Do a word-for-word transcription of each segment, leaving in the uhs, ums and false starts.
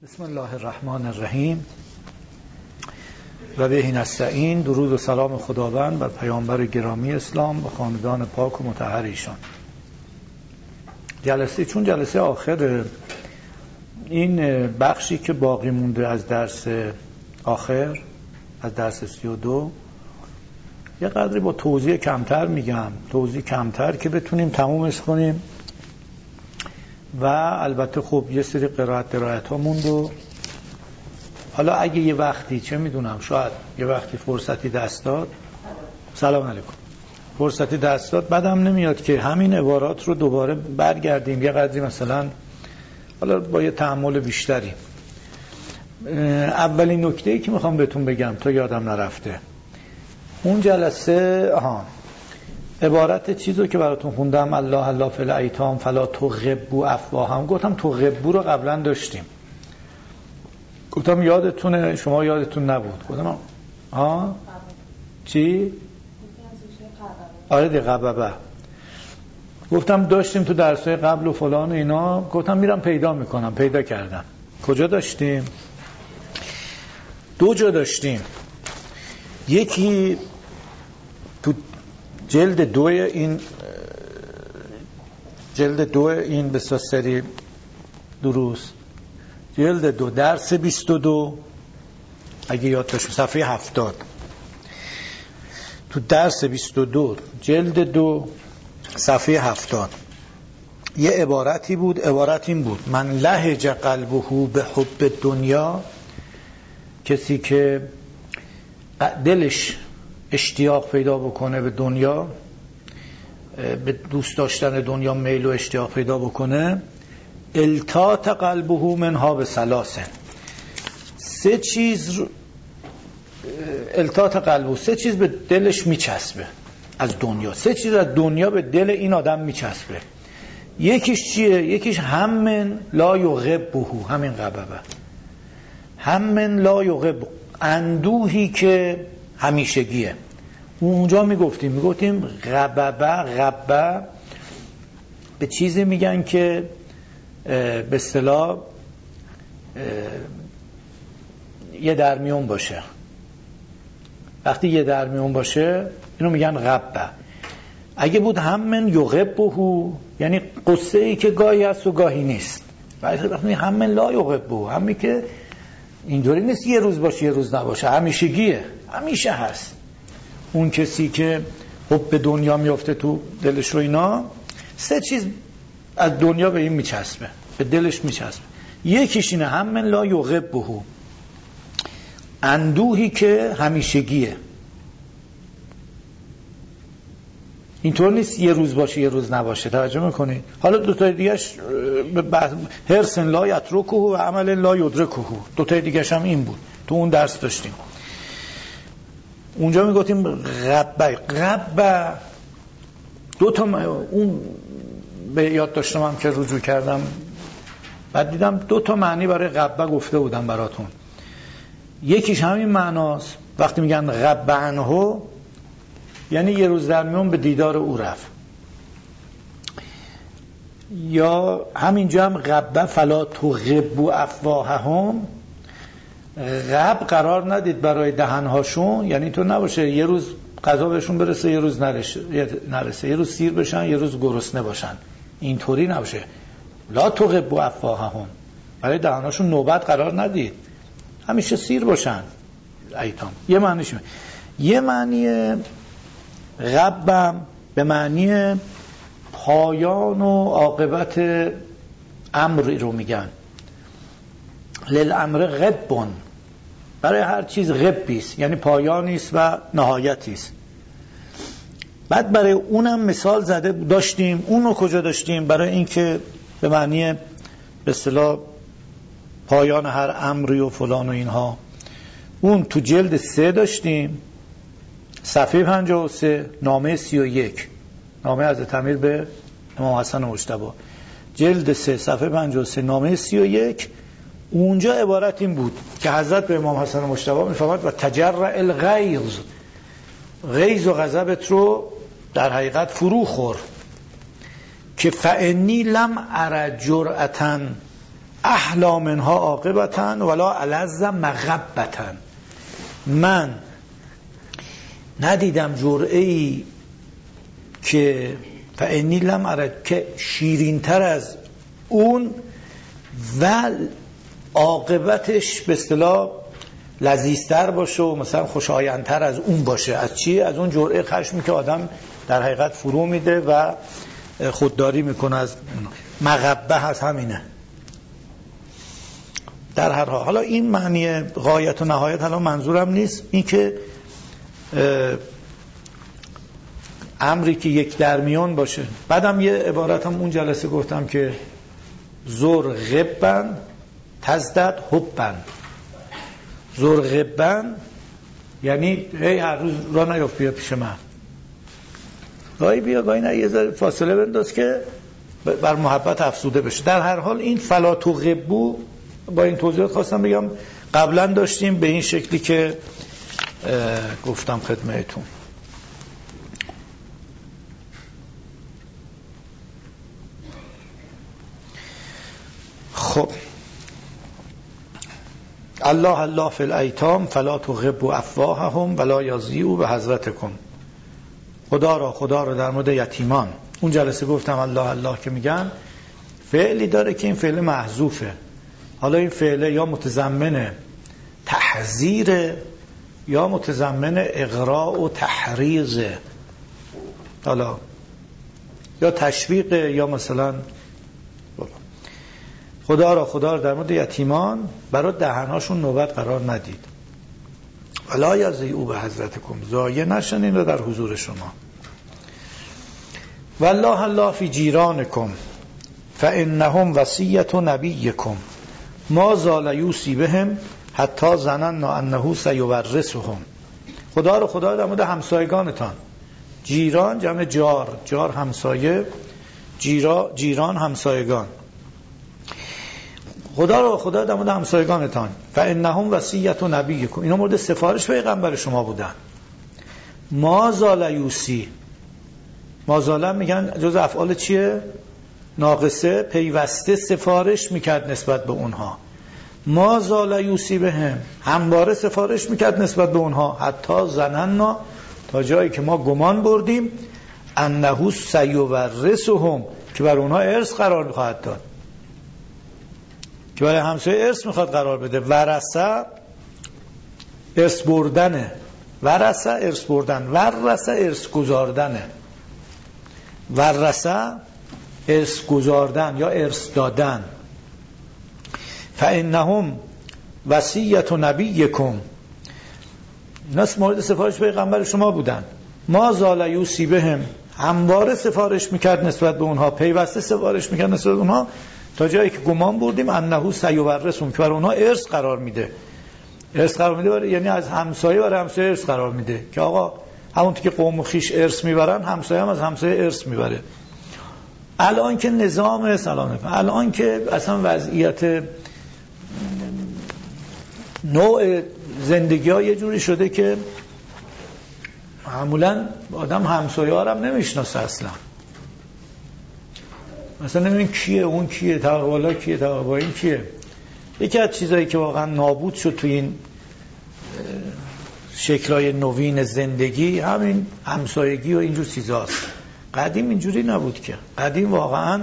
بسم الله الرحمن الرحیم و به نستعین. درود و سلام خداوند بر پیامبر گرامی اسلام و خاندان پاک و مطهر ایشان. جلسه چون جلسه آخر این بخشی که باقی مونده از درس آخر، از درس سی و دو، یه قدری با توضیح کمتر میگم، توضیح کمتر که بتونیم تمومش کنیم و البته خب یه سری قرائت درایت ها موند و حالا اگه یه وقتی چه میدونم شاید یه وقتی فرصتی دست داد، سلام علیکم، فرصتی دست داد، بعدم نمیاد که همین عبارات رو دوباره برگردیم یه قدری مثلا حالا با یه تأمل بیشتری. اولین نکته‌ای که میخوام بهتون بگم تا یادم نرفته، اون جلسه آها عبارت چیزو که براتون خوندم، الله الله فی الایتام فلا تغبوا افواهم، گفتم تغبوا رو قبلا داشتیم، گفتم یادتونه، شما یادتون نبود، گفتم ها چی؟ آره دی قببه، گفتم داشتیم تو درسای قبل و فلان و اینا، گفتم میرم پیدا میکنم، پیدا کردم. کجا داشتیم؟ دو جا داشتیم، یکی تو جلد دو این جلد دو این بسیار سری دروس، جلد دو درس بیست و دو اگه یاد داشتیم، صفحه هفتاد، تو درس بیست و دو جلد دو صفحه هفتاد یه عبارتی بود، عبارت این بود: من لهج قلبه به حب دنیا، کسی که دلش اشتیاق پیدا بکنه به دنیا، به دوست داشتن دنیا میل و اشتیاق پیدا بکنه، التات قلبه منها به ثلاثه، سه چیز التات قلبه، سه چیز به دلش میچسبه از دنیا، سه چیز از دنیا به دل این آدم میچسبه. یکیش چیه؟ یکیش همن لا یغبه، همین غببه، همن لا یغبه، اندوهی که همیشگیه. اونجا میگفتیم میگفتیم غببه، غبه به چیزی میگن که به اصطلاح یه درمیون باشه. وقتی یه درمیون باشه اینو میگن غبه. اگه بود همن یغبه یعنی قصه ای که گاهی هست و گاهی نیست. وقتی همن لا یغبه، همی که اینطوری نیست یه روز باشه یه روز نباشه، همیشگیه، همیشه هست. اون کسی که حب به دنیا میفته تو دلش و اینا، سه چیز از دنیا به این میچسبه، به دلش میچسبه. یکیش اینه همن لا یغبه، اندوهی که همیشگیه. اینطور نیست یه روز باشه یه روز نباشه، توجه میکنید؟ حالا دو تا دیگه‌اش هرس لا یترکه و عمل لا یدرکه، دو تا دیگه‌اش هم این بود، تو اون درس داشتیم. اونجا میگفتیم غبه، غبه دو تا اون به یاد داشتم هم که رجوع کردم، بعد دیدم دو تا معنی برای غبه گفته بودم براتون. یکیش همین معناست، وقتی میگن غبه عنه یعنی یه روز در میون به دیدار او رفت. یا همینجا هم غبه فلا تغبوا افواههم، غب قرار ندید برای دهنهاشون، یعنی تو نباشه یه روز غذا بهشون برسه یه روز نرسه، یه روز سیر بشن یه روز گرسنه باشن، اینطوری نباشه. لا تغبوا افواههم، برای دهنهاشون نوبت قرار ندید، همیشه سیر باشن ایتام. یه معنیش می. یه معنی غبم به معنی پایان و عاقبت امری رو میگن. للامر غبون، برای هر چیز غبیست، یعنی پایانیست و نهایتیست. بعد برای اونم مثال زده داشتیم، اونو کجا داشتیم؟ برای اینکه به معنی به اصطلاح پایان هر امری و فلان و اینها، اون تو جلد سه داشتیم، صفحه پنجاه و سه، نامه سی و یک، نامه حضرت امیر به امام حسن مجتبی، جلد سه صفحه پنجاه و سه، نامه سی و یک. اونجا عبارت این بود که حضرت به امام حسن مجتبی میفرماد و تجرع الغیظ، غیظ و غضبت رو در حقیقت فرو خور، که فانی لم ار جرأتن احلا منها عاقبتن ولا الذ مغبتن. من ندیدم جرعه‌ای که فانی لم ارى که شیرین تر از اون و عاقبتش به اصطلاح لذیذتر باشه و مثلا خوشایندتر از اون باشه. از چی؟ از اون جرعه خشمی که آدم در حقیقت فرو میده و خودداری میکنه. از مغبه هست همینه. در هر حال حالا این معنی غایت و نهایت حالا منظورم نیست، این که امری که یک درمیان باشه. بعدم یه عبارت هم اون جلسه گفتم که زور غبن تزدد حبن. زور غبن یعنی هی هر روز را نیفت بیا پیش من، گاهی بیا گاهی نه، یه ذره فاصله بنداز که بر محبت افزوده بشه. در هر حال این فلا تغبو با این توضیحات خواستم بگم قبلا داشتیم به این شکلی که گفتم خدمتتون. خب الله الله فی الایتام فلا تغبوا افواههم ولا یضیعوا به حضرتکم. خدا را خدا را در مورد یتیمان. اون جلسه گفتم الله الله که میگن فعلی داره که این فعل محذوفه. حالا این فعل یا متضمن تحذیر یا متضمن اغراء و تحریض، حالا یا تشویق یا مثلا خدا را خدا را در مورد یتیمان برای دهنهاشون نوبت قرار ندید. ولا یضیعوا به حضرتکم، ضایع نشن این رو در حضور شما. والله الله فی جیرانکم فانهم وصیة نبیکم ما زال یوصی بهم حتی ظننا انه سیورثهم. خدا رو خدا در مورد همسایگانتان. جیران جمع جار، جار همسایه، جیرا جیران همسایگان. خدا رو خدا در مورد همسایگانتان فانهم وصیة نبیکم، اینا مورد سفارش پیغمبر شما بودن. ما زال یوصی، ما زال میگن جز افعال چیه؟ ناقصه، پیوسته سفارش میکرد نسبت به اونها. ما زال یوصی بهم، همواره سفارش میکرد نسبت به اونها. حتی ظننا، تا جایی که ما گمان بردیم انه سیورثهم، که بر اونها ارث قرار میخواهد داد، که برای همسایه ارث میخواد قرار بده. ورثه ارث بردنه، ورثه ارث بردن، ورثه ارث گذاردنه. ورثه ارث گذاردن یا ارث دادن. فانهم وصیة نبیکم، ناس مورد سفارش پیغمبر شما بودن. ما زال یوصی بهم، همواره سفارش میکرد نسبت به اونها، پیوسته سفارش میکرد نسبت به اونها، تا جایی که گمان بردیم انه سیورثهم، که برای اونها ارث قرار میده. ارث قرار میده برای، یعنی از همسایه برای همسایه ارث قرار میده، که آقا همونطور که قوم و خویش ارث میبرن، همسایه هم از همسایه ارث میبره. الان که نظام سلام، الان که اصلا وضعیت نوع زندگی ها یه جوری شده که معمولا آدم همسایه ها هم نمیشناسه اصلا. مثلا نمیدونی کیه اون، کیه تقوالا، کیه تقوا این کیه. یکی از چیزایی که واقعا نابود شد توی این شکل‌های نوین زندگی همین همسایگی و اینجور چیزاست. قدیم اینجوری نبود که. قدیم واقعا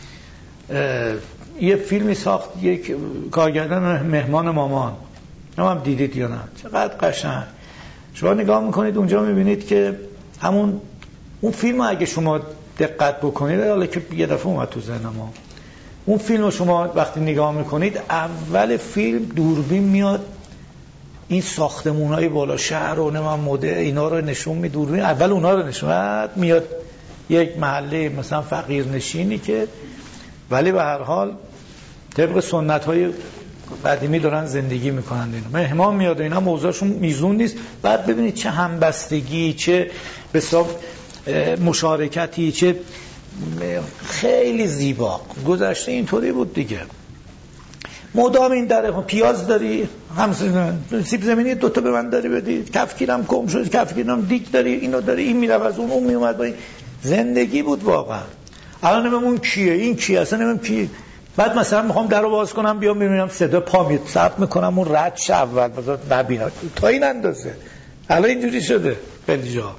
یه فیلمی ساخت یک کارگردان، مهمان مامان، هم دیدید یا نه؟ چقدر قشنگ. شما نگاه میکنید اونجا میبینید که همون اون فیلم اگه شما دقت بکنید، حالا که یه دفعه اومد تو ذهن ما، اون فیلم رو شما وقتی نگاه میکنید اول فیلم دوربین میاد این ساختمونای بالا شهر و نمیم مده اینا رو نشون می، دوربین اول اونا رو نشون میاد، یک محله مثلا فقیر نشینی که ولی به هر حال طبق سنت های قدیمی دارن زندگی میکنن. اینا مهمان میاد، اینا موضوعشون میزون نیست. بعد ببینید چه همبستگی، چه به حساب مشارکتی، چه خیلی زیبا. گذشته اینطوری بود دیگه. مدام این دره پیاز داری، هم سیب زمینی دوتا به من داری بدی، کفگیرم گم شد، کفگیرم دیگ داری، اینو داری، این میره از اون، اون میومد با این. زندگی بود واقعا. الان نمیم اون کیه، این کیه، اصلا نمیم کی بعد مثلا میخوام در رو باز کنم بیام ببینم صدا پا میاد، ثبت میکنم اون رد شه اول بذار نبینم تا این اندازه. حالا اینجوری شده خیلی جا.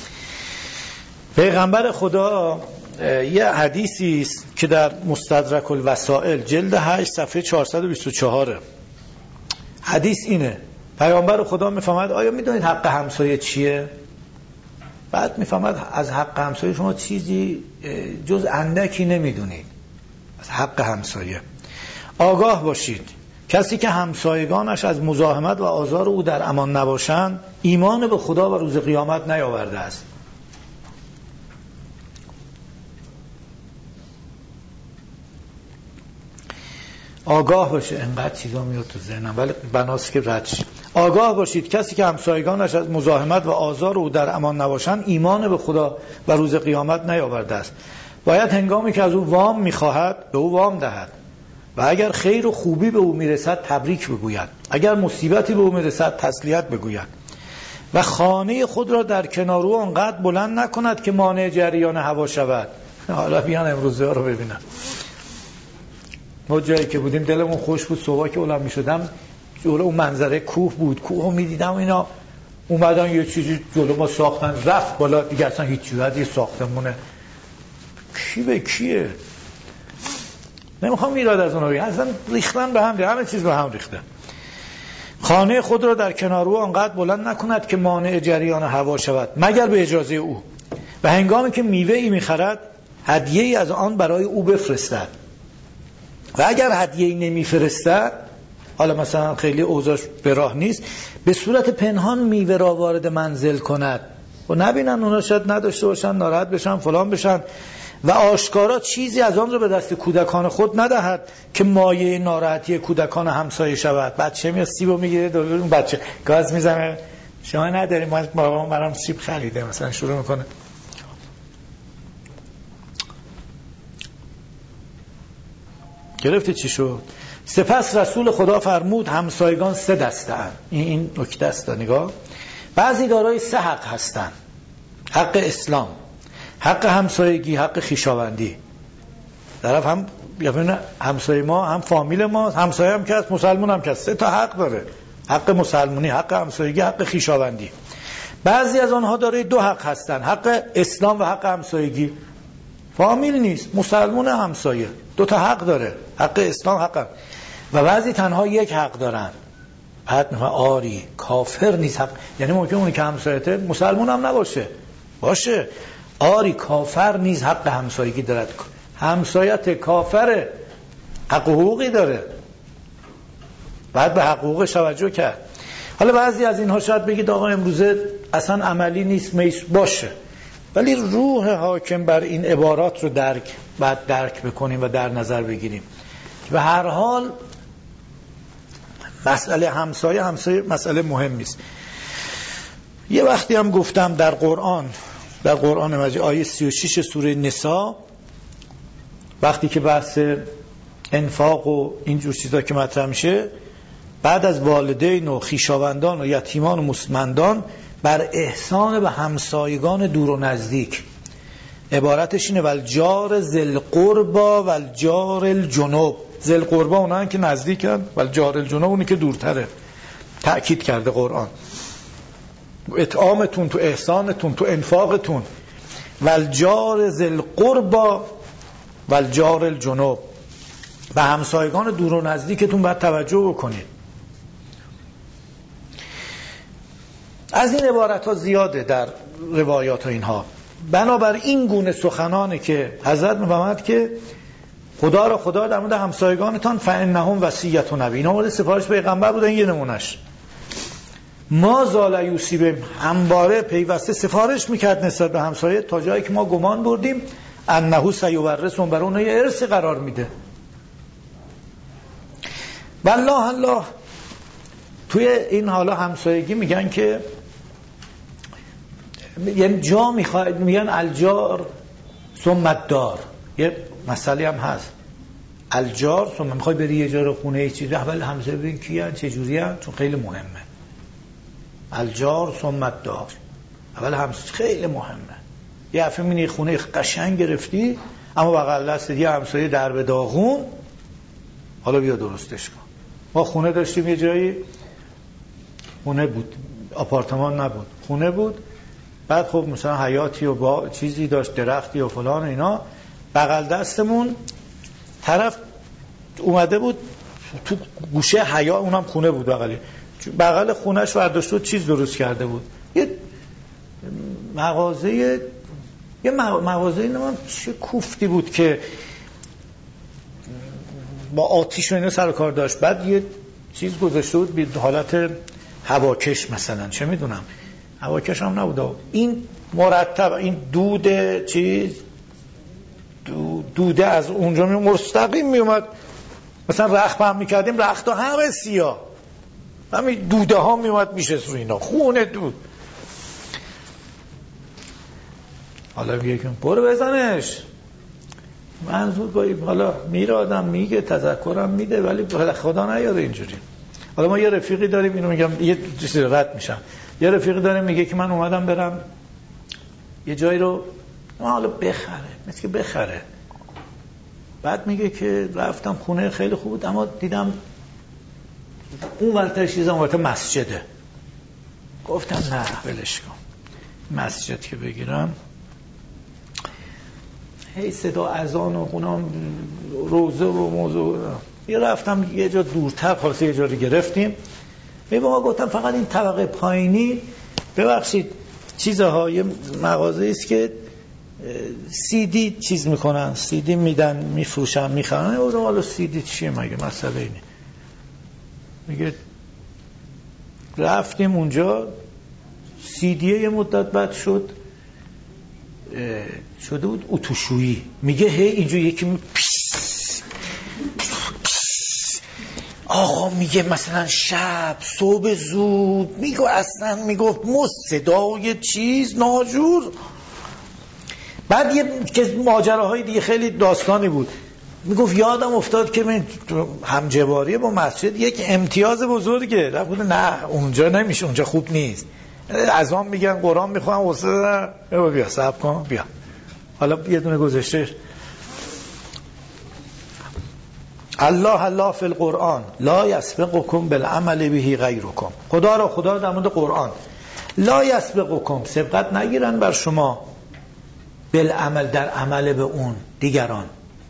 پیغمبر خدا یه حدیثی است که در مستدرک الوسائل جلد هشت صفحه چهارصد و بیست و چهار حدیث اینه، پیغمبر خدا میفهمد آیا میدونید حق همسایه چیه؟ بعد میفهمد از حق همسایه شما چیزی جز اندکی نمیدونید. از حق همسایه آگاه باشید، کسی که همسایگانش از مزاحمت و آزار او در امان نباشند ایمان به خدا و روز قیامت نیاورده است. آگاه باشه، انقدر چیزا میاد تو ذهنم ولی بناست که رد شد. آگاه باشید کسی که همسایگانش از مزاحمت و آزار او در امان نباشند ایمان به خدا و روز قیامت نیاورده است. باید هنگامی که از او وام میخواهد به او وام دهد و اگر خیر و خوبی به او میرسد تبریک بگوید، اگر مصیبتی به او میرسد تسلیت بگوید و خانه خود را در کنار او انقدر بلند نکند که مانع جریان هوا شود. حالا بیان امروزه ها رو ببینم. ما جایی که بودیم دلمون خوش بود، صبح که اولم میشدم جلو اون منظره کوه بود، کوه میدیدم اینا اومدن یه چیزی جلو ما ساختن رفت بالا دیگه اصلا هیچ جوری یه ساختمونه کی به کیه. نمیخوام ایراد از اونها بگم، اصلا ریختن به هم ریختن، همه چیز به هم ریخته. خانه خود را در کنار او آنقدر بلند نکند که مانع جریان هوا شود مگر به اجازه او و هنگامی که میوه ای میخرد هدیه ای از آن برای او بفرستد و اگر هدیه ای نمیفرستد، حالا مثلا خیلی اوضاعش به راه نیست، به صورت پنهان میوه را وارد منزل کند و نبینن اونا شاید نداشته باشن ناراحت بشن فلان بشن و آشکارا چیزی از آن را به دست کودکان خود ندهد که مایه ناراحتی کودکان همسایه شود. بچه میاد سیبو میگیره دور اون بچه گاز میزنه شما نداریم ما بابام برام سیب خریده مثلا شروع میکنه. گرفتی چی شد؟ سپس رسول خدا فرمود همسایگان سه دسته اند. این این نکته است نگاه. بعضی دارای سه حق هستند: حق اسلام، حق همسایگی، حق خویشاوندی. طرف هم یعنی همسایه ما هم فامیل ما، همسایه هم که هست، مسلمان هم که هست، سه تا حق داره: حق مسلمانی، حق همسایگی، حق خویشاوندی. بعضی از آنها دارای دو حق هستند: حق اسلام و حق همسایگی. فامیل نیست، مسلمان همسایه، دو تا حق داره: حق اسلام، حق. و بعضی تنها یک حق دارن. بعد میگه آری کافر نیست حق، یعنی ممکنه اونی که همسایته مسلمان هم نباشه باشه، آری کافر نیست حق همسایگی دارد، همسایت کافره حق حقوقی داره، بعد به حقوقش توجه کرد. حالا بعضی از اینها شاید بگید آقا امروزه اصلا عملی نیست میش باشه، ولی روح حاکم بر این عبارات رو درک بعد درک بکنیم و در نظر بگیریم. به هر حال مسئله همسایه همسایه مسئله مهمی است. یه وقتی هم گفتم در قرآن در قرآن مجید آیه سی و شش سوره نساء وقتی که بحث انفاق و اینجور چیزا که مطرح میشه، بعد از والدین و خویشاوندان و یتیمان و مستمندان بر احسان به همسایگان دور و نزدیک، عبارتش اینه: والجار ذل قربا والجار الجنوب. ذل قربا اونایی که نزدیکن، والجار الجنوب اونی که دورتره. تأکید کرده قرآن اطعامتون، تو احسانتون، تو انفاقتون. والجار ذل قربا والجار الجنوب، به همسایگان دور و نزدیکتون باید توجه بکنید. از این عبارت ها زیاده در روایات ها اینها. بنابر این گونه سخنانه که حضرت می‌فرماید که خدا را خدا در مورد همسایگانتان فانهم وصیت نبی، اینا مورد سفارش پیغمبر بودن. یه نمونش ما زال یوسیب همواره پیوسته سفارش میکرد نسبت به همسایه تا جایی که ما گمان بردیم انه سیورثون، برای اونها یه ارث قرار میده. والله الله توی این حالا همسایگی میگن که یعنی جا میخواد، میگن الجار ثم الدار. یه مسئله هم هست، الجار ثم میخوای بری یه جا رو خونه یه چیزی اول همسایه ببین کیه چه جوریه، چون خیلی مهمه. الجار ثم الدار، اول همسایه خیلی مهمه. یه دفعه میبینی خونه قشنگ گرفتی اما بغل دست یه همسایه درب داغون، حالا بیا درستش کن. ما خونه داشتیم یه جایی، خونه بود، آپارتمان نبود، خونه بود. بعد خب مثلا حیاتی و با چیزی داشت، درختی و فلان و اینا. بغل دستمون طرف اومده بود تو گوشه حیا، اونم خونه بود بغلی، بغل خونهش برداشته بود چیز درست کرده بود، یه مغازه، یه مغازه نمیدونم چه کوفتی بود که با آتیش و اینا سر و کار داشت. بعد یه چیز گذاشته بود به حالت هواکش مثلا، چه میدونم، هواکش هم نبود. این مرتب این دود چیز دوده از اونجا می مستقیم می اومد، مثلا رخت هم میکردیم، رخت ها همه سیاه، همین دوده ها می اومد میشه رو اینا، خونه دود. حالا میگه که برو بزنش، منظور گاهی حالا میره آدم میگه تذکرم میده ولی خدا نیاره اینجوری. حالا ما یه رفیقی داریم، اینو میگم یه چیزی رد میشم، یه رفیقی داریم میگه که من اومدم برم یه جایی رو حالا بخره، مثل که بخره. بعد میگه که رفتم خونه خیلی خوب بود، اما دیدم اون ورتش چیزم ورته مسجده. گفتم نه ولش کن، مسجد که بگیرم هی صدا اذان و خونم روزه و موضوع. یه رفتم یه جا دورتر، خلاصه یه جا رو گرفتیم. به ما گفتم فقط این طبقه پایینی ببخشید چیزهای مغازه است که سی دی چیز میکنن، سی دی میدن میفروشن میخرن. او رو حالا سی دی چیه مگه، مسئله اینه. میگه رفتیم اونجا، سی دی یه مدت بعد شد شده بود اتوشویی. میگه هی اینجا یکی می آقا میگه مثلا شب صبح زود، میگه اصلا میگفت مست صدای چیز ناجور. بعد یه که ماجراهای دیگه خیلی داستانی بود، میگفت یادم افتاد که من همجواری با مسجد یک امتیاز بزرگه. رفت نه اونجا نمیشه، اونجا خوب نیست. از آن میگن قرآن میخوام واسه بیا صبر کن بیا. حالا یه دونه گذاشته الله الله فی القرآن لا یسبقکم بالعمل به غیرکم. خدا را خدا در مورد قرآن لا یسبقکم، سبقت نگیرن بر شما، بالعمل در عمل به اون دیگران.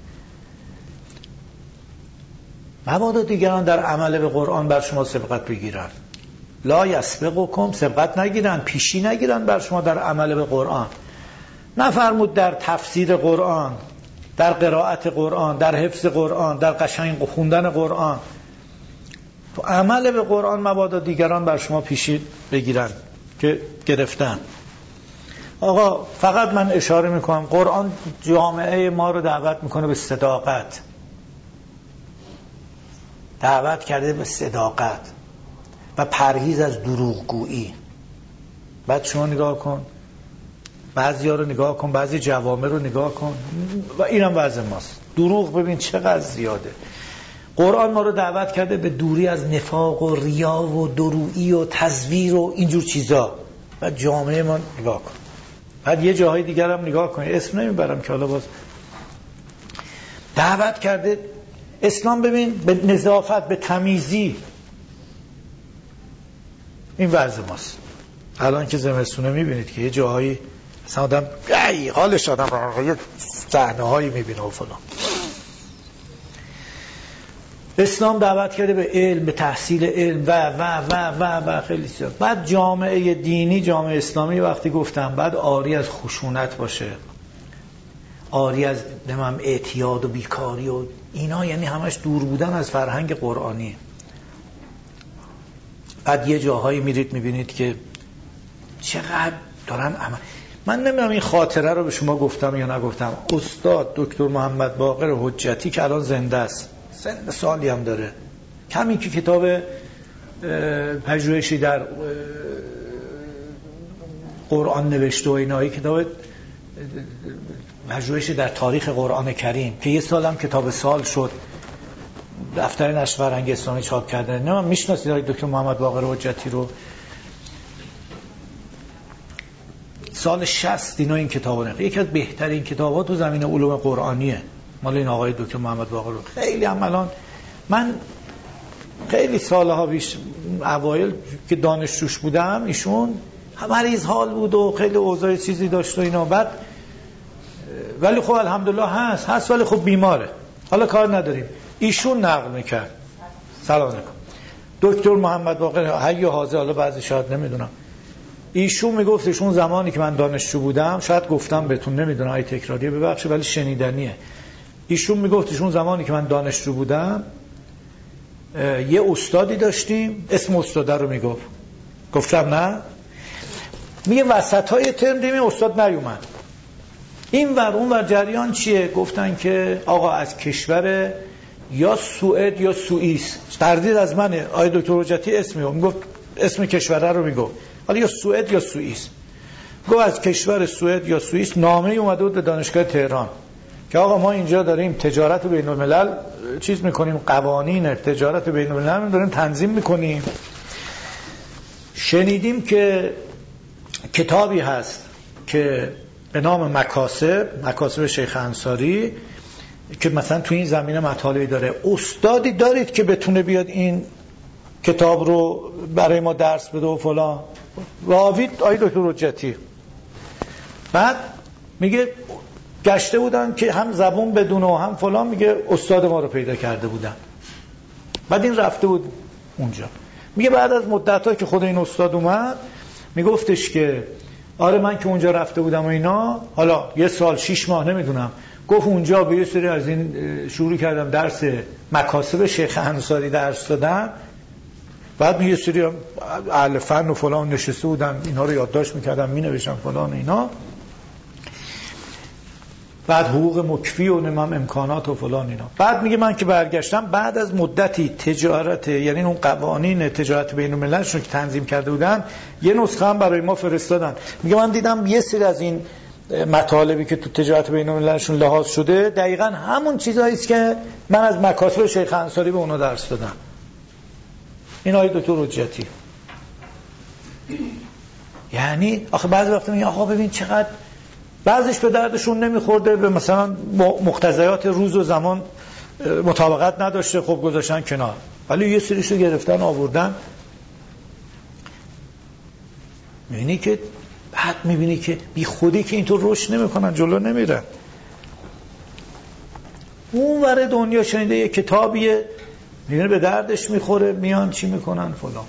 مبادا دیگران در عمل به قرآن بر شما سبقت بگیرن. لا یسبقکم، سبقت نگیرن، پیشی نگیرن بر شما در عمل به قرآن. نفرمود در تفسیر قرآن، در قرائت قرآن، در حفظ قرآن، در قشنگ خوندن قرآن. تو عمل به قرآن مبادا دیگران بر شما پیشی بگیرن که گرفتن. آقا فقط من اشاره میکنم قرآن جامعه ما رو دعوت میکنه به صداقت، دعوت کرده به صداقت و پرهیز از دروغگویی. بعد شما نگاه کن، بعضی ها رو نگاه کن، بعضی جوامع رو نگاه کن و اینم وضع ماست. دروغ ببین چقدر زیاده. قرآن ما رو دعوت کرده به دوری از نفاق و ریا و درویی و تزویر و اینجور چیزا. و جامعه ما نگاه کن. بعد یه جاهای دیگر هم نگاه کن، اسم نمیبرم که حالا باز دعوت کرده اسلام ببین به نظافت، به تمیزی. این وضع ماست. الان که زمستونه میبینید که یه جاهایی مثلا آدم ای حالش آدم یه صحنه هایی میبینه و فلان. اسلام دعوت کرده به علم، به تحصیل علم و و و و و خیلی زیاد. بعد جامعه دینی، جامعه اسلامی وقتی گفتم بعد آری از خشونت باشه، آری از نمیم اعتیاد و بیکاری و اینا، یعنی همش دور بودن از فرهنگ قرآنی. بعد یه جاهایی میرید میبینید که چقدر دارن عمل. من نمیدونم این خاطره رو به شما گفتم یا نگفتم. استاد دکتر محمد باقر حجتی که الان زنده است، سن سالی هم داره، کمی که کتاب پژوهشی در قرآن نوشته و اینایی، کتاب پژوهشی در تاریخ قرآن کریم که یه سال هم کتاب سال شد، دفتر نشر فرهنگ اسلامی چاپ کرده. نه من میشناسید دکتر محمد باقر حجتی رو، سال شصت اینا این کتابو نوشته. یکی از بهترین کتابا تو زمینه علوم قرآنیه، مال این آقای دکتر محمد باقر. خیلی هم الان من خیلی سالها پیش اوایل که دانشجوش بودم ایشون مریض حال بود و خیلی اوضاع چیزی داشت و اینا، بعد ولی خب الحمدلله هست هست ولی خب بیماره، حالا کار نداریم. ایشون نقل میکرد. سلام علیکم. دکتر محمد باقر حی و حاضر، حالا بعضی شاید نمیدونم، ایشون میگفت ایشون زمانی که من دانشجو بودم، شاید گفتم بهتون نمیدونم ای تکراریه ببخشید ولی شنیدنیه، ایشون میگفت ایشون زمانی که من دانشجو بودم یه استادی داشتیم، اسم استاد رو میگفت، گفتم نه، میگه وسطای ترم دیدیم استاد نیومد، این ور اون ور جریان چیه؟ گفتن که آقا از کشور یا سوئد یا سوئیس، تردید از منه، آقای دکتر حجتی اسمی میگفت، اسم کشور رو میگفت، حالا یا سوئد یا سوئیس، گفت از کشور سوئد یا سوئیس نامه اومده بود به دانشگاه تهران که آقا ما اینجا داریم تجارت بین الملل چیز میکنیم، قوانین تجارت بین الملل داریم تنظیم میکنیم، شنیدیم که کتابی هست که به نام مکاسب، مکاسب شیخ انصاری، که مثلا تو این زمینه مطالبی داره، استادی دارید که بتونه بیاد این کتاب رو برای ما درس بده و فلان؟ راوید آقای دکتر حجتی. بعد میگه گشته بودن که هم زبون بدونه و هم فلان، میگه استاد ما رو پیدا کرده بودن. بعد این رفته بود اونجا، میگه بعد از مدت‌ها که خود این استاد اومد میگفتش که آره من که اونجا رفته بودم و اینا، حالا یه سال شیش ماه نمیدونم، گفت اونجا به یه سری از این شروع کردم درس مکاسب شیخ انصاری درس دادن، بعد می یه سری اهل فن و فلان نشسته بودن اینا رو یادداشت میکردم مینوشتم فلان اینا، بعد حقوق مکفی و نمام امکانات و فلان اینا. بعد میگه من که برگشتم بعد از مدتی تجارت، یعنی اون قوانین تجارت بین المللشون که تنظیم کرده بودن یه نسخه هم برای ما فرستادن، میگه من دیدم یه سری از این مطالبی که تو تجارت بین المللشون لحاظ شده دقیقاً همون چیزایی است که من از مکاسب شیخ انصاری به اونا درس دادم. این آقای دکتر حجتی. یعنی آخه بعضی وقتا میگه آقا ببین چقدر بعضیش به دردشون نمیخورده، به مثلا مقتضیات روز و زمان مطابقت نداشته، خب گذاشتن کنار، ولی یه سریشو گرفتن آوردن. میبینی که بعد میبینی که بی خودی که اینطور رشد نمیکنن، جلو نمیرن. اون ور دنیا شنیده یه کتابیه میبینی به دردش میخوره، میان چی میکنن فلان.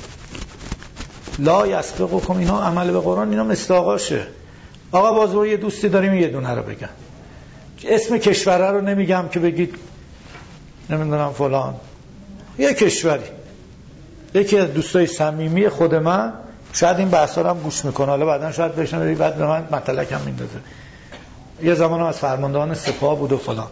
لا یسبقکم، اینا عمل به قرآن اینا مصداقاشه. آقا باز یه دوستی داریم یه دونه رو بگم، اسم کشوره رو نمیگم که بگید نمیدونم فلان، یه کشوری، یکی از دوستای صمیمی خود من شاید این بحثا رو هم گوش میکنه، حالا بعدن شاید بشنوه بعد به من مطلق هم میندازه، یه زمان هم از فرماندهان سپاه بود و فلان،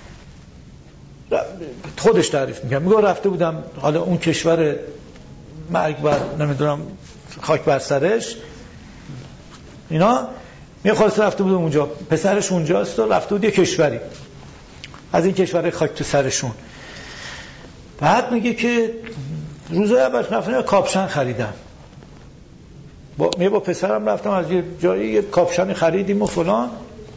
خودش تعریف میکنه، میگه رفته بودم حالا اون کشور مرگ بر نمیدونم خاک بر سرش اینا، میگه خلاص رفته بود اونجا، پسرش اونجاست و رفته بود یه کشوری از این کشور خاک تو سرشون. بعد میگه که روزای اول رفتم کاپشن خریدم، با میگه با پسرم رفتم از یه جایی یه کاپشن خریدیم و فلان.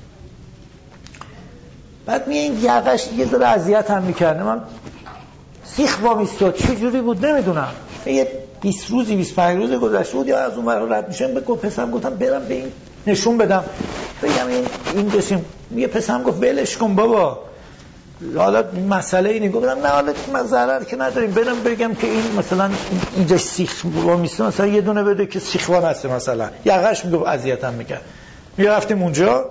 بعد میگه این یقش یه ذره اذیت هم میکرده، من سیخ با میستاد چه جوری بود نمیدونم، یه بیست روزی بیست و پنج روز گذشته بود یا از اون ور رد میشم، به پسرم گفتم برم به این نشون بدم بگم این این بسیم، یه پسرم گفت ولش کن بابا حالا مسئله اینه، گفتم نه حالا من ضرر که نداریم، برم بگم که این مثلا اینجا سیخ با میسته مثلا یه دونه بده که سیخوان هسته مثلا، یقش میگفت اذیتم میکرد. میگه رفتیم اونجا،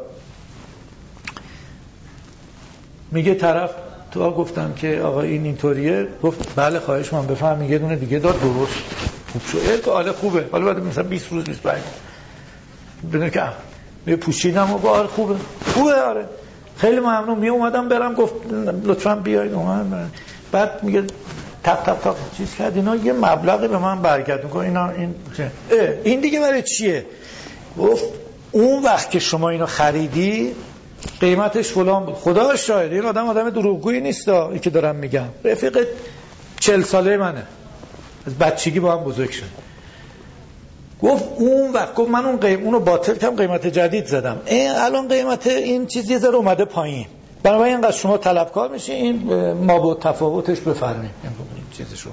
میگه طرف تو گفتم که آقا این اینطوریه، گفت بله خواهش من بفهم، یه دونه دیگه داد درست خوب شد، حالا خوبه، حالا بعد مثلا بیست روز بیست و پنج بدون که می پوشیدم و بار خوبه خوبه آره خیلی ممنون، می اومدم برم، گفت لطفاً بیاید اومد. بعد میگه تق تق تق چیز کرد اینا، یه مبلغی به من برگرد میگه اینا این این دیگه برای چیه؟ گفت اون وقت که شما اینو خریدی قیمتش فلان بود، خدا شاهد این آدم آدم دروغگویی نیستا، این که دارم میگم رفیق چهل ساله منه، از بچگی با هم بزرگ شد. گفت اون وقت گفت من اون قیم اونو باطل کردم، قیمت جدید زدم، این الان قیمت این چیز یه ذره اومده پایین، بنابراین اینقدر شما طلبکار میشین، این ما با تفاوتش بفرمایید این چیز شما.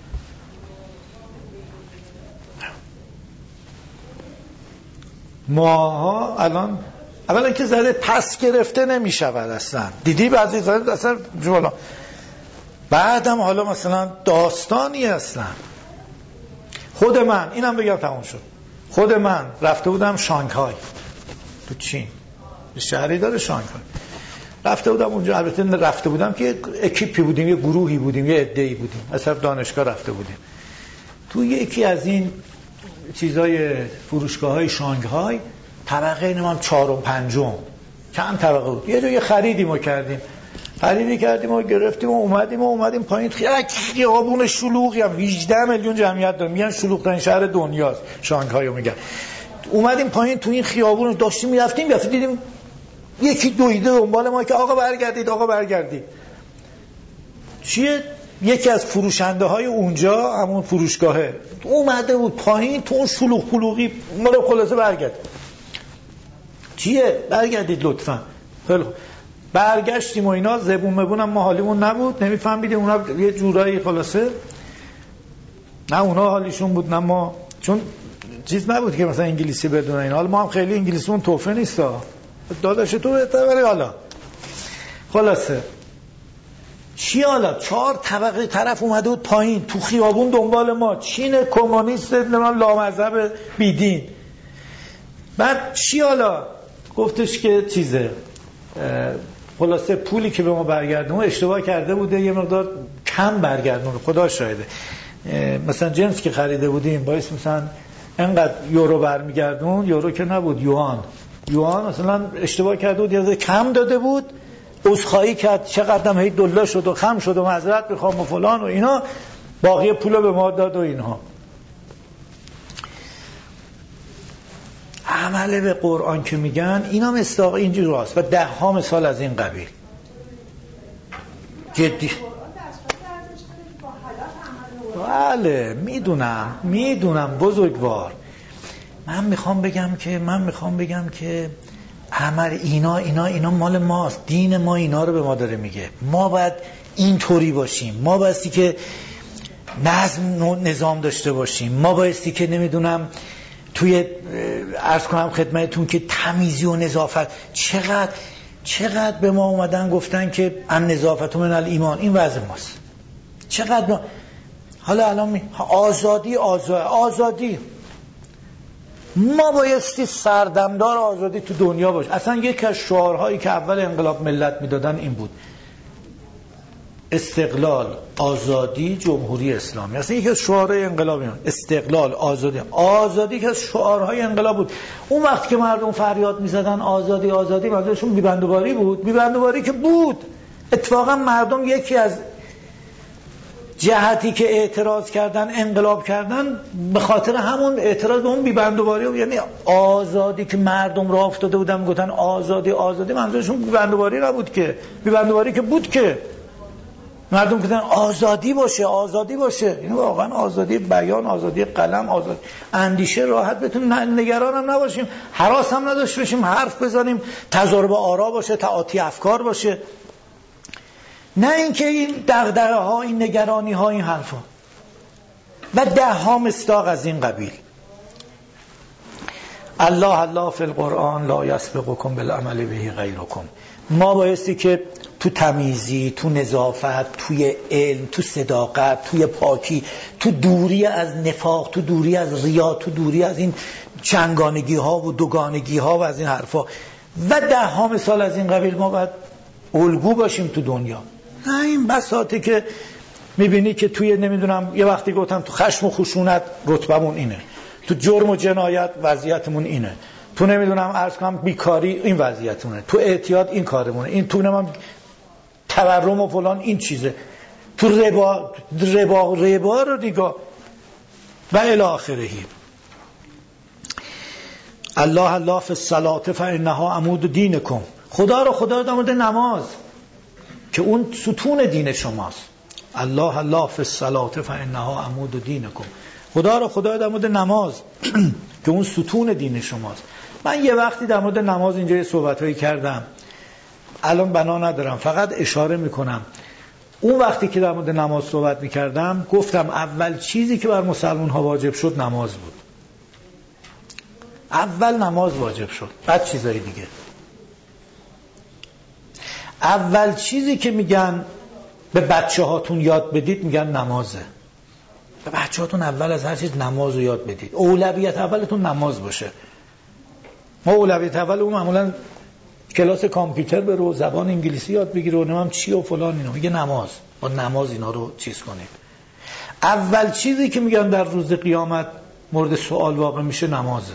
ماها الان اولا که زده پس گرفته نمیشود اصلا، دیدی بعضی زده اصلا جوالا. بعدم حالا مثلا داستانی اصلا. خود من اینم بگم تموم شد، خود من رفته بودم شانگهای تو چین، شهری داره شانگهای، رفته بودم اونجا. البته رفته بودم که اکیپی بودیم، یه گروهی بودیم، یه عده‌ای بودیم، اصلا دانشگاه رفته بودیم. تو یکی از این چیزای فروشگاه‌های شانگهای طبقه نمام چهارم پنجم چند طبقه بود، یه جای خریدی ما کردیم خریدی کردیم و گرفتیم و اومدیم و اومدیم پایین. خیابون شلوغی هم هجده میلیون جمعیت داره، میگن شلوغ ترین شهر دنیاست شانگهای رو میگن. اومدیم پایین تو این خیابون داشتیم میرفتیم، یافت دیدیم یکی دویده دنبال ما که آقا برگردید آقا برگردید. چیه؟ یکی از فروشنده های اونجا همون فروشگاهه اومده بود پایین تو اون شلوغ پلوغی، ما رو خلاصه برگرد. چیه؟ برگردید لطفا. خیلی برگشتیم و اینا، زبون مبونم ما حالیمون نبود، نمیفهمیدیم اونا یه جورایی خلاصه، نه اونا حالیشون بود نه ما، چون چیز نبود که مثلا انگلیسی بدونه اینا. حالا ما هم خیلی انگلیسیمون توفه نیستا، داداش تو بهتر بری. حالا خلاصه چی؟ حالا چهار طبقه طرف اومده بود پایین تو خیابون دنبال ما، چین کمونیست لامذهب بیدین. بعد چی؟ حالا گفتش که چیزه خلاصه پولی که به ما برگردونه اشتباه کرده بوده، یه مقدار کم برگردونه، خدا شاهده. مثلا جنس که خریده بودیم باعث مثلا انقدر یورو برمیگردون، یورو که نبود یوان، یوان مثلا اشتباه کرده بود یا کم داده بود، عذرخواهی کرد، چقدرم هی دلار شد و خم شد و معذرت میخوام و فلان و اینا، باقی پولو به ما داد و اینها. عمل به قرآن که میگن اینا مصداق اینجوری راست و ده ها مثال از این قبیل. جدی بله میدونم میدونم بزرگوار. من میخوام بگم که من میخوام بگم که عمل اینا اینا اینا مال ماست، دین ما اینا رو به ما داره میگه. ما باید اینطوری باشیم، ما بایستی که نظم و نظام داشته باشیم، ما بایستی که نمیدونم توی عرض کنم خدمتتون که تمیزی و نظافت. چقدر چقدر به ما اومدن گفتن که ان نظافت من الایمان، این وضع ماست. چقدر ما حالا الان آزادی آزادی آزادی ما بایستی سردمدار آزادی تو دنیا باشه. اصلا یک از شعارهایی که اول انقلاب ملت میدادن این بود: استقلال، آزادی، جمهوری اسلامی. اصلا یک از شعارهای انقلابی بود استقلال، آزادی. آزادی که از شعارهای انقلاب بود. اون وقت که مردم فریاد میزدن آزادی آزادی، منظورشون بیبندوباری بود. بیبندوباری که بود، اتفاقا مردم یکی از جهتی که اعتراض کردن انقلاب کردن به خاطر همون اعتراض به اون بیبندوباری، یعنی آزادی که مردم راه افتاده بودن گفتن آزادی آزادی، منظورشون بیبندوباری نبود که، بیبندوباری که بود که مردم گفتن آزادی باشه آزادی باشه. این واقعا آزادی بیان، آزادی قلم، آزادی اندیشه، راحت بتونیم نگران هم نباشیم، هراس هم نداشته باشیم، حرف بزنیم، تضارب آرا باشه، تعاطی افکار باشه، نه اینکه این دغدغه ها، این نگرانی ها، این حرفا و ده ها مصداق از این قبیل. الله الله فی القرآن لا یسبقکم بالعمل به غیرکم. ما بایستی که تو تمیزی، تو نظافت، توی علم، تو صداقت، توی پاکی، تو دوری از نفاق، تو دوری از ریا، تو دوری از این چنگانگی ها و دوگانگی ها و از این حرفا و ده ها مثال از این قبیل، ما باید الگو باشیم تو دنیا. نه این بساطه که میبینی که توی نمیدونم یه وقتی گفتم تو خشم و خشونت رتبمون اینه، تو جرم و جنایت وضعیتمون اینه، تو نمیدونم عرض کنم بیکاری این وضعیتمونه، تو اعتیاد این کارمونه، این تو نمیدونم تورم و فلان این چیزه، تو ربا ربا ربا رو نگاه و الی آخره. الله الله فی الصلاة فانها عمود دینکم. خدا رو خدا در مورد نماز که اون ستون دین شماست. الله الله فی الصلاة فانها عمود دینکم. خدا رو خدا در مورد نماز که اون ستون دین شماست. من یه وقتی در مورد نماز اینجا یه صحبتایی کردم، الان بنا ندارم، فقط اشاره میکنم. اون وقتی که در مورد نماز صحبت میکردم گفتم اول چیزی که بر مسلمان ها واجب شد نماز بود. اول نماز واجب شد، بعد چیزای دیگه. اول چیزی که میگن به بچه هاتون یاد بدید میگن نمازه. به بچه هاتون اول از هر چیز نماز رو یاد بدید. اولویت اولتون نماز باشه. ما اولویت اول اون معمولا کلاس کامپیوتر برو، زبان انگلیسی یاد بگیره و نمام چی و فلان اینا. میگه نماز، با نماز اینا رو چیز کنید. اول چیزی که میگن در روز قیامت مورد سوال واقع میشه نمازه.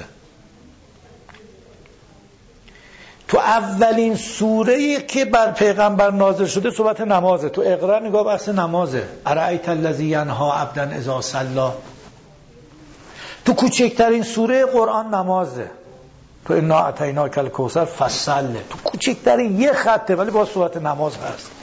تو اولین سوره‌ای که بر پیغمبر نازل شده صحبت نمازه. تو اقرا نگاه بحث نمازه. ارایت الذی ینها عبدا اذا صلی. تو کوچکترین سوره قرآن نمازه. تو انا اعطیناک الکوثر فصل. تو کوچکترین یه خطه ولی با صحبت نماز هست.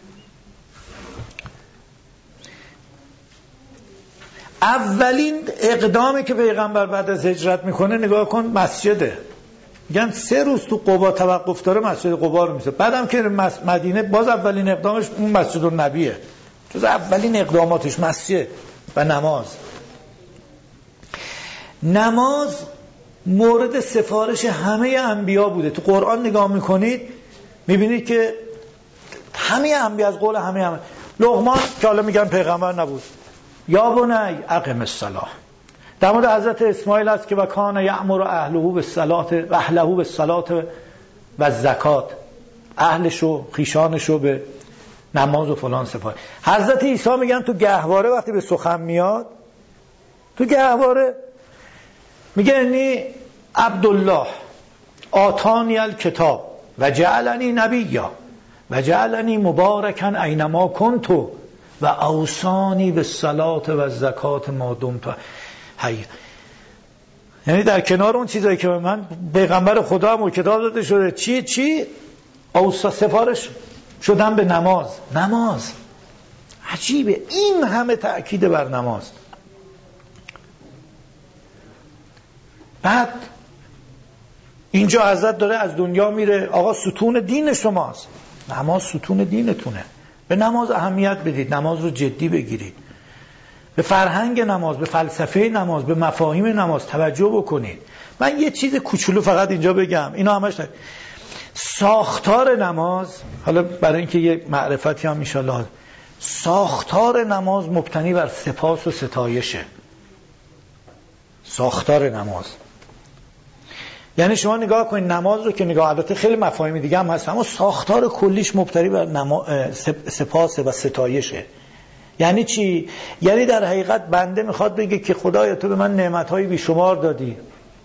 اولین اقدامی که پیغمبر بعد از هجرت میکنه نگاه کن مسجده. میگن سه روز تو قبا توقف داره، مسجد قبا رو میسه. بعدم که مدینه باز اولین اقدامش اون مسجد النبیه. جز اولین اقداماتش مسجد و نماز. نماز مورد سفارش همه انبیا بوده. تو قرآن نگاه میکنید میبینید که همه انبیا از قول همه همه لقمان که حالا میگن پیغمبر نبود، یا بنی اقم الصلاة. در مورد حضرت اسماعیل هست که و کان یأمر اهله بالصلاة و اهله بالصلاة و زکات، اهلشو خیشانشو به نماز و فلان سپار. حضرت عیسی میگن تو گهواره وقتی به سخن میاد، تو گهواره میگه انی عبدالله آتانی الکتاب و جعلنی نبیا و جعلنی مبارکا اینما کنتو و اوصانی بالصلاة و زکات ما دمت حی. یعنی در کنار اون چیزایی که من پیغمبر خدا هم کتاب داده شده چی چی اوصا سفارش شدن به نماز. نماز عجیبه، این همه تأکید بر نماز. بعد اینجا حضرت داره از دنیا میره، آقا ستون دین شماست، نماز ستون دینتونه، به نماز اهمیت بدید، نماز رو جدی بگیرید، به فرهنگ نماز، به فلسفه نماز، به مفاهیم نماز توجه بکنید. من یه چیز کوچولو فقط اینجا بگم، اینا همش داره. ساختار نماز، حالا برای اینکه یه معرفتی هم انشالله، ساختار نماز مبتنی بر سپاس و ستایشه. ساختار نماز یعنی شما نگاه کنید نماز رو که نگاه، البته خیلی مفاهیم دیگه هم هست، اما ساختار کلیش مبتنی بر نما... سپاس و ستایشه. یعنی چی؟ یعنی در حقیقت بنده میخواد بگه که خدایا تو به من نعمتهای بیشمار دادی،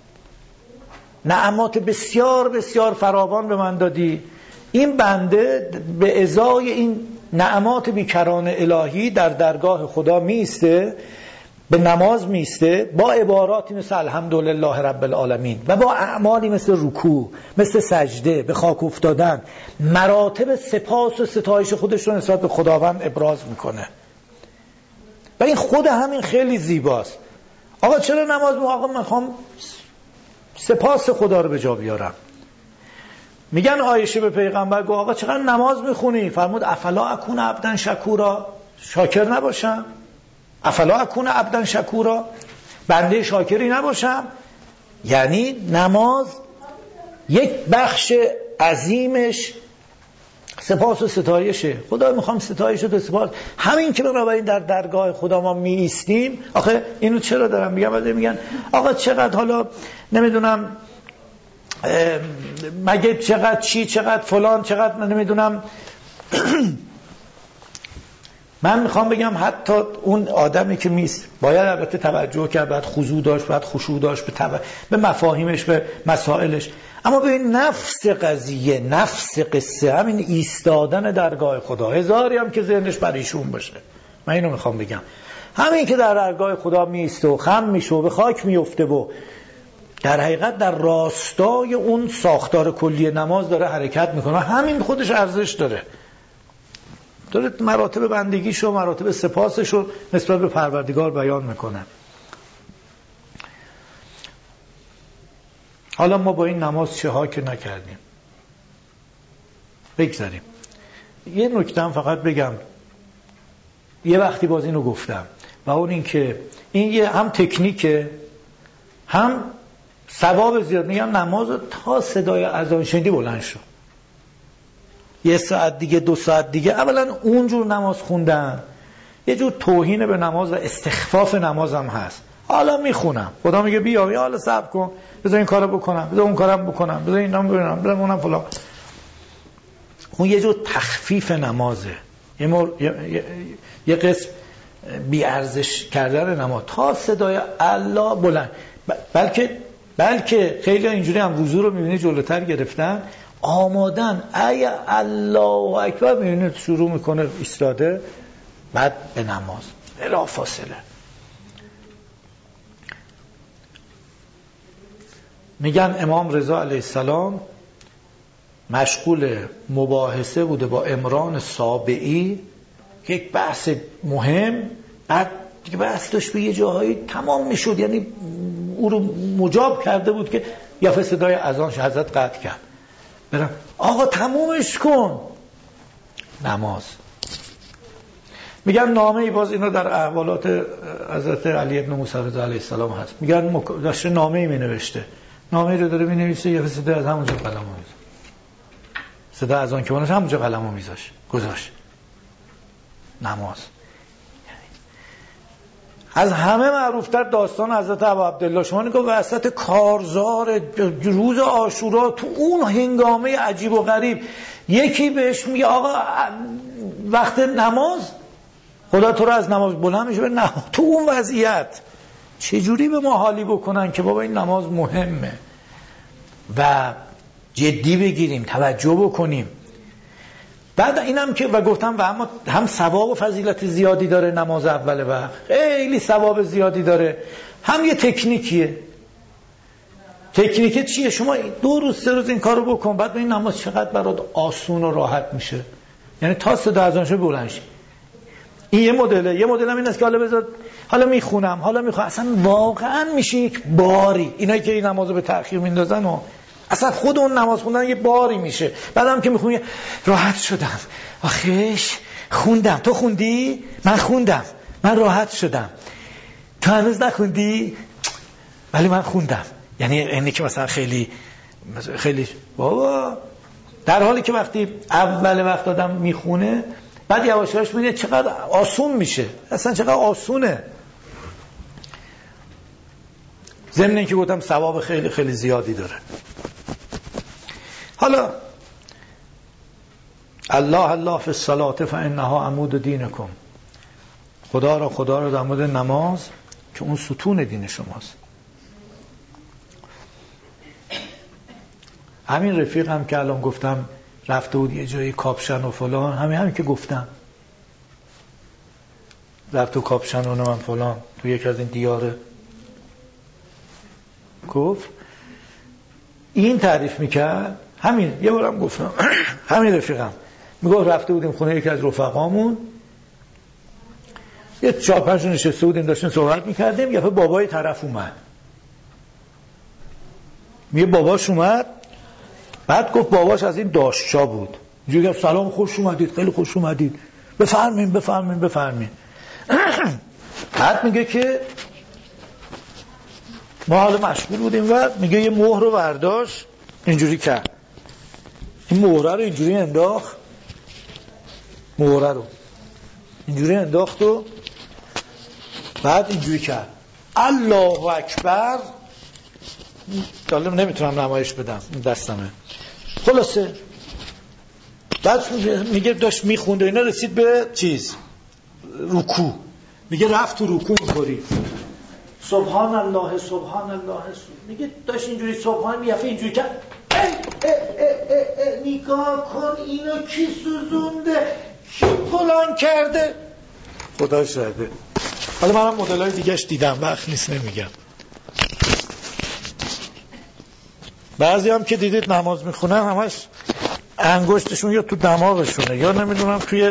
نعمات بسیار بسیار فراوان به من دادی. این بنده به ازای این نعمات بیکران الهی در درگاه خدا میسته، به نماز میسته با عباراتی مثل الحمدلله رب العالمین و با اعمالی مثل رکوع، مثل سجده، به خاک افتادن، مراتب سپاس و ستایش خودش رو نسبت به خداوند ابراز میکنه. و این خود همین خیلی زیباست. آقا چرا نماز میخوام؟ آقا میخوام سپاس خدا رو به جا بیارم. میگن عایشه به پیغمبر گفت آقا چقدر نماز میخونی؟ فرمود افلا اکون عبدا شکورا، شاکر نباشم؟ افلا اکون عبدا شکورا، بنده شاکری نباشم؟ یعنی نماز یک بخش عظیمش سپاس و ستایشه. خدا میخوام ستایش و سپاس. همین که بنابراین در درگاه خدا ما می ایستیم. آخه اینو چرا دارم میگم؟ بعد میگن آقا چقدر حالا نمیدونم مگه چقدر چی، چقدر فلان، چقدر من نمیدونم. من میخوام بگم حتی اون آدمی که میست باید البته توجه کرد، باید خضوع داشت، باید خشوع داشت به, تب... به مفاهیمش، به مسائلش. اما به نفس قضیه، نفس قصه، همین ایستادن درگاه خدا، هزاری هم که ذهنش بر ایشون باشه، من اینو میخوام بگم، همین که در درگاه خدا میسته و خم میشه و به خاک میفته و در حقیقت در راستای اون ساختار کلی نماز داره حرکت میکنه، همین خودش ارزش داره. داره مراتب بندگیشو، مراتب سپاسشو نسبت به پروردگار بیان میکنه. حالا ما با این نماز چه ها که نکردیم. بگذاریم. یه نکته هم فقط بگم، یه وقتی باز اینو گفتم و اون این که این یه هم تکنیکه هم ثواب زیاد. میگم نماز تا صدای اذان شنیدی بلند شو، یه ساعت دیگه دو ساعت دیگه. اولا اونجور نماز خوندن یه جور توهین به نماز و استخفاف نماز هم هست. حالا میخونم، خدا میگه بیا بیا حالا صبر کن، بذار این کارو بکنم، بذار اون کارم بکنم، بذار اینم ببینم، بذار اونم فلان. اون یه جور تخفیف نمازه، یه, مر... یه... یه... یه قسم بی ارزش کردن نماز تا صدای الله بلند. ب... بلکه بلکه خیلی اینجوری هم وضو رو میبینی جلوتر گرفتن، آمادن ای الله اکبر، میبینی شروع میکنه ایستاده، بعد به نماز بلا فاصله. میگن امام رضا علیه السلام مشغول مباحثه بوده با عمران سابعی، یک بحث مهم، بعد دیگه بحث داشت به یه جاهایی تمام میشد، یعنی او رو مجاب کرده بود که یا صدای اذان حضرت قطع کرد، برم آقا تمومش کن نماز. میگن نامه ای، باز اینا در احوالات حضرت علی ابن موسی رضا علیه السلام هست، میگن داشته نامه ای می نوشته، نامه ای رو داره می نویسه، یه صدای از همونجا قلمو میذاره، صدا اذان که اونش همونجا قلمو میذاش گذاشت نماز. از همه معروفتر داستان حضرت ابا عبدالله. شما نگاه وسط کارزار روز عاشورا تو اون هنگامه عجیب و غریب یکی بهش میگه آقا وقت نماز، خدا تو رو از نماز بلند میشه، نه تو اون وضعیت چجوری به ما حالی بکنن که بابا این نماز مهمه و جدی بگیریم، توجه بکنیم. بعد اینم که و گفتم و اما هم ثواب و فضیلت زیادی داره نماز اول وقت، خیلی ثواب زیادی داره، هم یه تکنیکیه. تکنیک چیه؟ شما دو روز سه روز این کارو بکن، بعد این نماز چقدر برات آسون و راحت میشه، یعنی تا صدا اذان شه بلند شی. این یه مدله. یه مدل هم این است که حالا بذار حالا میخونم حالا میخونم، اصلا واقعا میشه یک باری. اینایی که این نمازو به تأخیر میندازن و اصلا خود اون نماز خوندن یه باری میشه. بعدم که میخونی راحت شدم، آخیش خوندم، تو خوندی؟ من خوندم، من راحت شدم، تو هنوز نخوندی؟ ولی من خوندم. یعنی اینی که مثلا خیلی خیلی بابا، در حالی که وقتی اول وقت آدم میخونه بعد یواش یواش میبینه چقدر آسون میشه، اصلا چقدر آسونه. ضمن اینکه گفتم ثواب خیلی خیلی زیادی داره. حالا الله الله فی الصلاة فانها عمود دینکم، خدا را خدا را در مورد نماز که اون ستون دین شماست. همین رفیق هم که الان گفتم رفته بود یه جایی کاپشن و فلان، همین همین که گفتم رفت و کاپشن و من فلان تو یک از این دیاره گفت، این تعریف میکرد. همین یه بارم گفتم همین رفیقم میگفت رفته بودیم خونه یکی از رفقامون، یه چهار پنج نشسته بودیم داشتیم صحبت میکردیم، یه بابای طرف اومد، میگه باباش اومد، بعد گفت باباش از این داشتشا بود، اینجوری گفت سلام خوش اومدید، خیلی خوش اومدید، بفرمین بفرمین بفرمین. بعد میگه که ما حالا مشغول بودیم و میگه یه مهر رو برداشت اینجوری کرد، این مهره رو اینجوری انداخت، مهره رو اینجوری انداخت و بعد اینجوری کرد الله اکبر. حالا نمیتونم نمایش بدم این دستمه. خلاصه بعد میگه داشت میخوند و اینا، رسید به چیز رکوع، میگه رفت تو رکوع میخوری سبحان الله سبحان الله، میگه داشت اینجوری سبحان میفه اینجوری کرد، اه اه اه اه اه نگاه کن اینو کی سوزونده، کی فلان کرده، خدا شاهده. حالا منم مدلای دیگهش دیدم، وقت نیست نمیگم. بعضی هم که دیدید نماز میخونن همش انگشتشون یا تو دماغشونه یا نمیدونم توی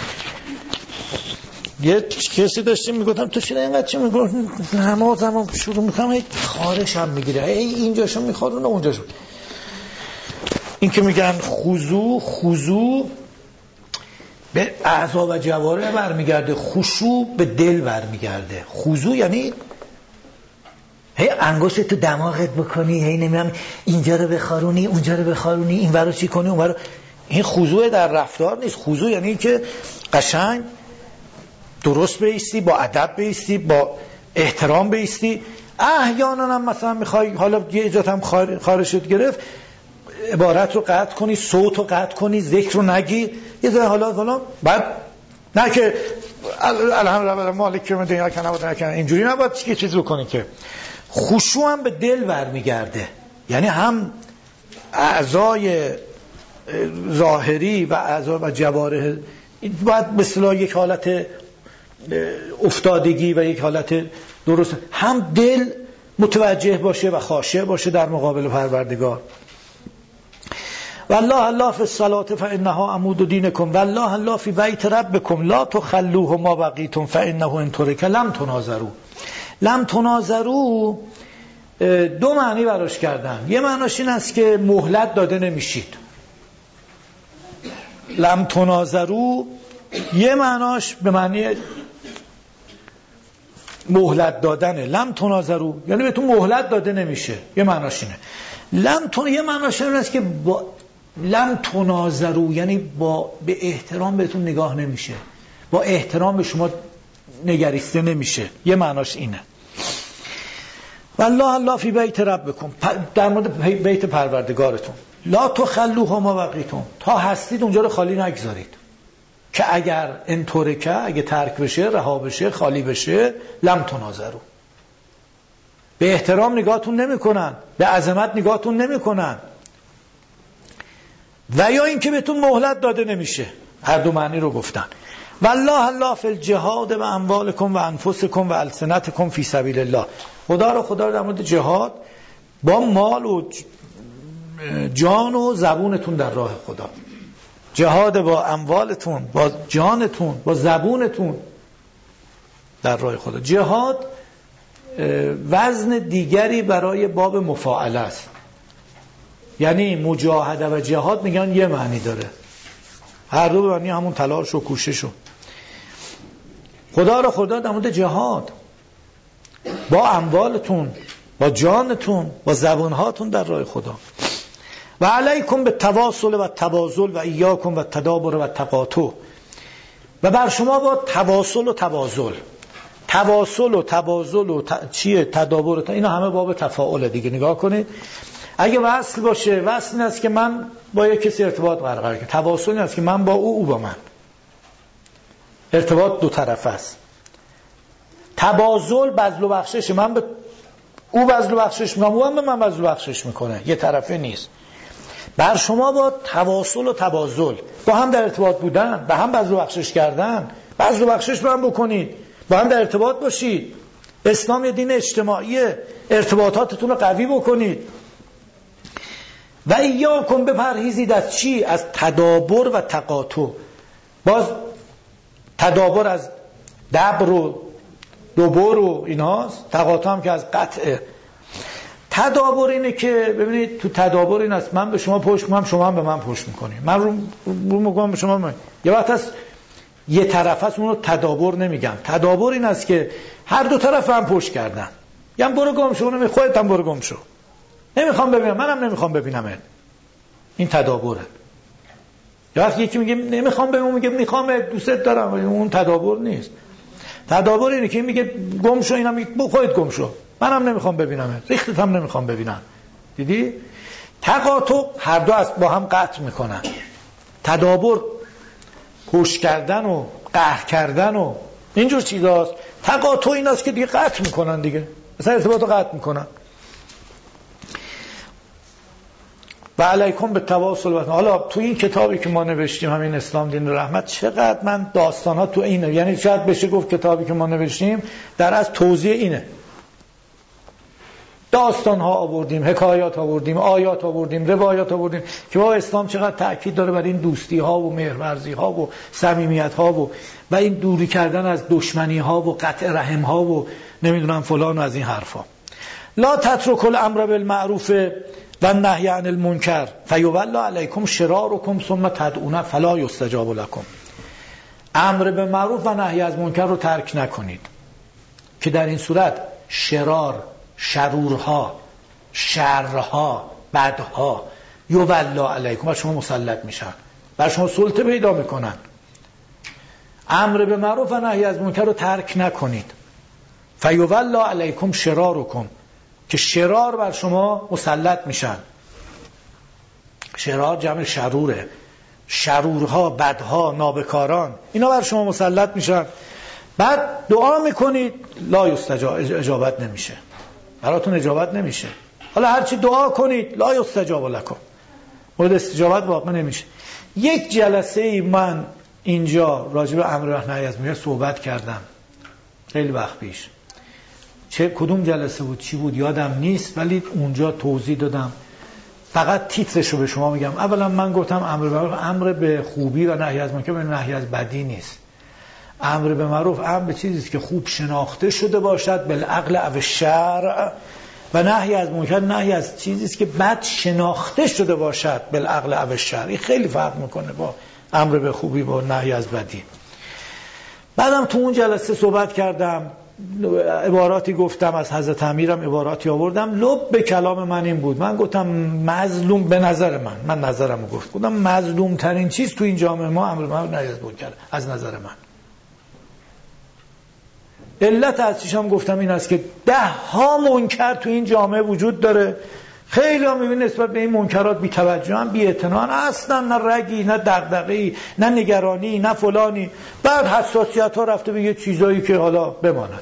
یه کسی داشتیم میگفتم تو چرا اینقدر چی میگفت نمازم شروع میکنم خارش هم میگیره، ای اینجاشو میخواد اون اونجاشو. این که میگن خضوع، خضوع به اعضا و جوارح برمیگرده، خشوع به دل برمیگرده. خضوع یعنی هی انگشت تو دماغت بکنی، هی نمیدونم اینجا رو بخارونی اونجا رو بخارونی، این ورا چی کنی اون ورا. این خضوع در رفتار نیست. خضوع یعنی این که قشنگ درست بایستی، با ادب بایستی، با احترام بایستی. احیانا هم مثلا میخوای حالا یه جات هم خارشت گرفت، عبارت رو قطع کنی، صوت رو قطع کنی، ذکر رو نگی، یه ذره حالا حالا بعد نه که الحمدلله مالک که دنیا کنه بود نکنه، اینجوری نباید یه چیز بکنی. که خشوع هم به دل برمیگرده، یعنی هم اعضای ظاهری و اعضا و جوارح باید مثلا یک حالت افتادگی و یک حالت درست، هم دل متوجه باشه و خاشع باشه در مقابل پروردگار. والله الله فی الصلاة فانها عمود دینکم والله الله فی بیت ربکم لا تخلوه ما بقیتم فانه ان ترک لم تناظروا. لم تناظروا دو معنی براش کردن. یه معناش این است که مهلت داده نمیشید. لم تناظروا یه معناش به معنی مهلت دادنه. لم تناظروا یعنی بهتون مهلت داده نمیشه، یه معناش اینه. لم تن یه معناش این است که با لم تناظروا یعنی با به احترام بهتون نگاه نمیشه، با احترام به شما نگریسته نمیشه، یه معناش اینه. والله الله فی بیت ربکم، در مورد بیت پروردگارتون، لا تخلوه ما بقیتم، تا هستید اونجا رو خالی نگذارید. که اگر ان ترکه، اگه ترک بشه، رها بشه، خالی بشه، لم تناظروا، به احترام نگاهتون نمیکنن، به عظمت نگاهتون نمیکنن، و یا اینکه بهتون مهلت داده نمیشه. هر دو معنی رو گفتن. والله الله فی الجهاد و اموالکم و انفسکم و السنتکم فی سبیل الله. خدا رو خدا رو در مورد جهاد با مال و جان و زبونتون در راه خدا. جهاد با اموالتون، با جانتون، با زبونتون در راه خدا. جهاد وزن دیگری برای باب مفاعله است. یعنی مجاهده و جهاد میگن یه معنی داره، هر دو معنی همون تلاش و کوشش. خدا رو خدا در مورد جهاد با اموالتون، با جانتون، با زبانهاتون در راه خدا. و علیکم به تواصل و تبازل و ایاکم و تدابر و تقاطع، و بر شما با تواصل و تبازل. تواصل و تبازل و ت... چیه تدابر و ت... اینا همه باب تفاعل دیگه. نگاه کنید، اگه وصل باشه، وصل این است که من با یک کسی ارتباط برقرار کنم. تواصل این است که من با او، او با من. ارتباط دو طرفه است. تبازل بذل و بخشش، من به او بذل و بخشش میکنم، او هم به من بذل و بخشش میکنه، یه طرفه نیست. بر شما با تواصل و تبازل، با هم در ارتباط بودن، با هم بذل و بخشش کردن، بذل و بخشش با هم بکنید، با هم در ارتباط باشید. اسلام یه دین اجتماعیه، ارتباطاتتون رو قوی بکنید. و ایاکم بپرهیزید از چی؟ از تدابر و تقاطع. باز تدابر از دبر و دوبر و ایناست، تقاطع هم که از قطعه. تدابر اینه که ببینید تو تدابر این است من به شما پشت میکنم، شما هم به من پشت میکنی، من رو رو میکنم به شما من. یه وقت هست یه طرف هست، اون رو تدابر نمیگم. تدابر این است که هر دو طرف هم پشت کردن، یعنی برو گم شو، نمی خودت هم برو گم شو، نمیخوام ببینم، منم نمیخوام ببینم. این تدابره. یا وقتی یکی میگه نمیخوام ببینم، میگه میخوام، دوستت دارم، اون تدابر نیست. تدابر اینه که میگه گم شو، اینا میگه خودت گم شو، منم نمیخوام ببینم، ریختت هم نمیخوام ببینم. دیدی؟ تقاطع هر دو از با هم قطع میکنن. تدابر پشت کردن و قهر کردن و اینجور چیزاست. تقاطع این است که دیگه قطع میکنن، دیگه مثلا ارتباط رو قطع میکنن. و علیکم به تواصل. و حالا تو این کتابی که ما نوشتیم، همین اسلام دین رحمت، چقدر من داستانات تو اینه، یعنی شاید بشه گفت کتابی که ما نوشتیم در از توضیح اینه. داستان ها آوردیم، حکایات آوردیم، آیات آوردیم، روایات آوردیم که با اسلام چقدر تأکید داره بر این دوستی ها و مهرورزی ها و صمیمیت ها و و این دوری کردن از دشمنی ها و قطع رحم ها و نمیدونم فلان و از این حرفا. لا تترکوا الامر بالمعروف و النهی عن المنکر فیولی علیکم شرارکم ثم تدعون فلا یستجاب لکم. امر به معروف و نهی از منکر رو ترک نکنید که در این صورت شرار، شرورها، شرها، بدها یولی علیکم بر شما مسلط میشن، بر شما سلطه پیدا میکنن. امر به معروف و نهی از منکر رو ترک نکنید. فیولی علیکم شرارکم که شرار بر شما مسلط میشن. شرار جمع شروره، شرورها، بدها، نابکاران، اینا بر شما مسلط میشن. بعد دعا میکنید لا یستجاب، اجابت نمیشه، براتون اجابت نمیشه. حالا هرچی دعا کنید لا یستجاب لکم، مورد استجابت واقع نمیشه. یک جلسه ای من اینجا راجع به امر و نهی از منکر صحبت کردم خیلی وقت پیش. چه کدوم جلسه بود چی بود یادم نیست، ولی اونجا توضیح دادم. فقط تیترشو به شما میگم. اولا من گفتم امر به معروف امر به خوبی و نهی از منکر به نهی از بدی نیست. امر به معروف امر به چیزی است که خوب شناخته شده باشد بالعقل او الشرع، و نهی از منکر نهی از چیزی است که بد شناخته شده باشد بالعقل او الشرع. این خیلی فرق میکنه با امر به خوبی با نهی از بدی. بعدم تو اون جلسه صحبت کردم، عباراتی گفتم از حضرت امیرم، عباراتی آوردم. لب به کلام من این بود، من گفتم مظلوم، به نظر من من نظرمو گفت گفتم مظلوم ترین چیز تو این جامعه ما امر به معروف نهی از منکر از نظر من. علت اصلیش هم گفتم این است که ده ها منکر تو این جامعه وجود داره. خیلی ها میبینی نسبت به این منکرات بی توجه هم، بی اعتنا، اصلا نه رگی نه دغدغه‌ای نه نگرانی نه فلانی. بعد حساسیت ها رفته به یه چیزایی که حالا بماند.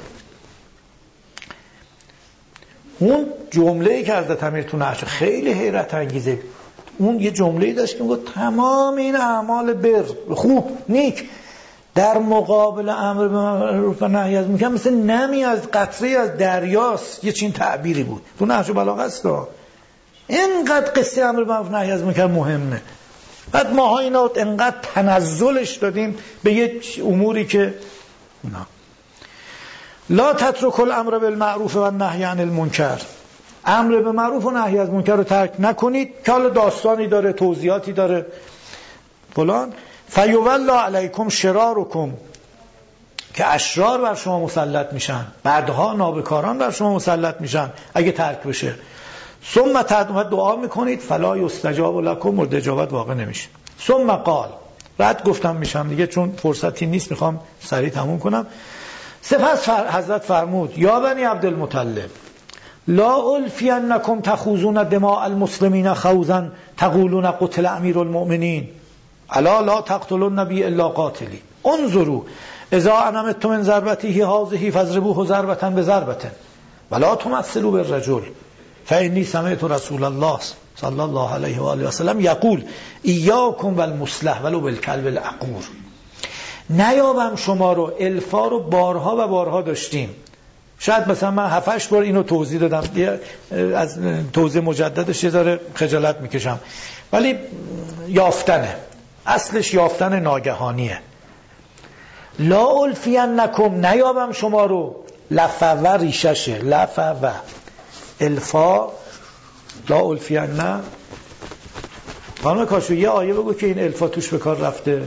اون جمله‌ای که حضرت امیر تو نهج خیلی حیرت انگیزه. اون یه جمله‌ای داشت که میگه تمام این اعمال بر خوب نیک در مقابل امر به معروف و نهی از منکر مثل نمی از قطره از دریاست. یه چین تعبیری بود تو نهج بلاغه است. اینقدر قصه امر به معروف و نهی از منکر مهمه. بعد ماها اینا اینقدر تنزلش دادیم به یه اموری که نه. لا تترکوا الامر بالمعروف و النهی عن المنکر، امر به معروف و نهی از منکر رو ترک نکنید که حالا داستانی داره، توضیحاتی داره فلان. فیولی علیکم شرارکم که اشرار بر شما مسلط میشن، بعدها نابکاران بر شما مسلط میشن اگه ترک بشه. ثم تدعون دعا میکنید فلا یستجاب لکم، مورد اجابت واقع نمیشه. ثم قال، رد گفتم میشم دیگه چون فرصتی نیست، میخوام سریع تموم کنم. سپس حضرت فرمود یا بنی عبدالمطلب لا الفینکم تخوضون دماء المسلمین خوضا تقولون قتل امیر المؤمنین الا لا تقتلوا النبی الا قاتلی انظروا اذا انمتم من ضربته هذه فاضربوه ضربة بضربة ولا تمثلوا بالرجل فإني سمعت رسول الله صلی الله علیه و آله و سلم یقول ایاکم والمصلح ولو بالکلب العقور. نیابم شما رو، الفا رو بارها و بارها داشتیم، شاید مثلا من هفت هشت بار اینو توضیح دادم، از توضیح مجددش یه ذره خجالت میکشم، ولی یافتنه، اصلش یافتن ناگهانیه. لا الفینکم، نیابم شما رو، لفظ ریششه، لفظ الفا لا الفین. نه خانم کاشو یه آیه بگو که این الفا توش به کار رفته.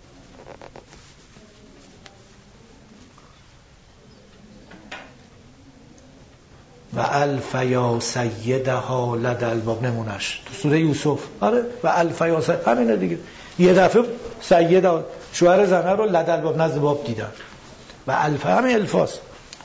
و الف یا سیدها لدى الباب، نمونش تو سوره یوسف. آره و الف یا سید، همینه دیگه. یه دفعه سید شوهر زنه رو لدى الباب، نزد باب دیدن. و الف همین الفاست.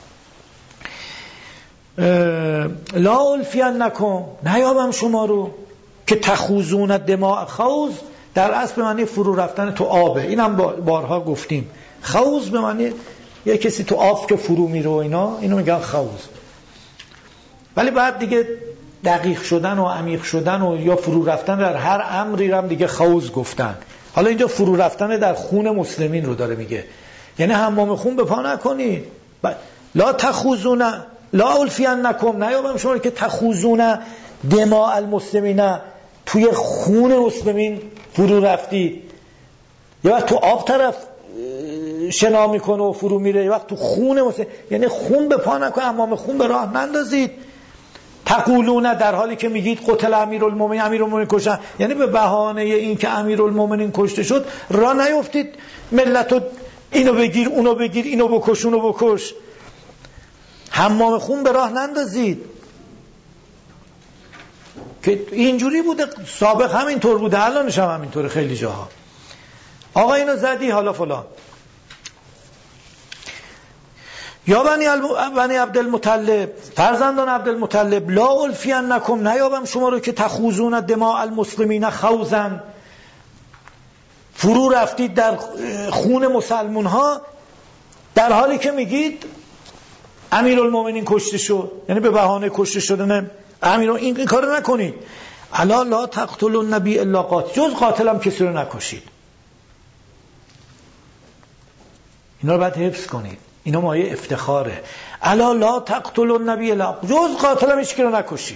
لا الفینکم، نیابم شما رو که تخوضون دماء، خوض در اصل به معنی فرو رفتن تو آبه، اینم بارها گفتیم. خوض به معنی یه کسی تو آب که فرو میره و اینا، اینو میگن خوض. ولی بعد دیگه دقیق شدن و عمیق شدن و یا فرو رفتن در هر امری رو هم دیگه خوض گفتن. حالا اینجا فرو رفتن در خون مسلمین رو داره میگه، یعنی حمام خون به پا نکنی. لا تخوضون لا الفینکم، نیابم شما که تخوضون دماء المسلمین، توی خون مسلمین فرو رفتید. یه وقت تو آب طرف شنا میکنه و فرو میره، یه وقت تو خون مسلمین، یعنی خون به پا نکنه، حمام خون به راه نندازید. تقولون، در حالی که میگید قتل امیرالمومنین، امیرالمومنین کشتن، یعنی به بهانه این که امیرالمومنین کشته شد را نیفتید ملتو اینو بگیر اونو بگیر، اینو بکش اونو بکش، حمام خون به راه نندازید. که اینجوری بوده، سابق همینطور بوده، الانش هم همینطوره خیلی جاها. آقا اینو زدی حالا فلان. یا بنی, الم... بنی عبدالمطلب، فرزندان عبدالمطلب، لا الفینکم، نیابم شما رو که تخوزون دماء المسلمین خوزن، فرو رفتید در خون مسلمون ها، در حالی که میگید امیرالمومنین کشته شد، یعنی به بهانه کشته شدن امیر، این, این کارو نکنید. الا لا تقتلوا النبی الا قاتل، جز قاتلم کسی رو نکشید. اینا رو باید حفظ کنید، اینا مایه افتخاره. الا لا تقتلوا النبی الا، جز قاتلم هیچ کی رو نکشید.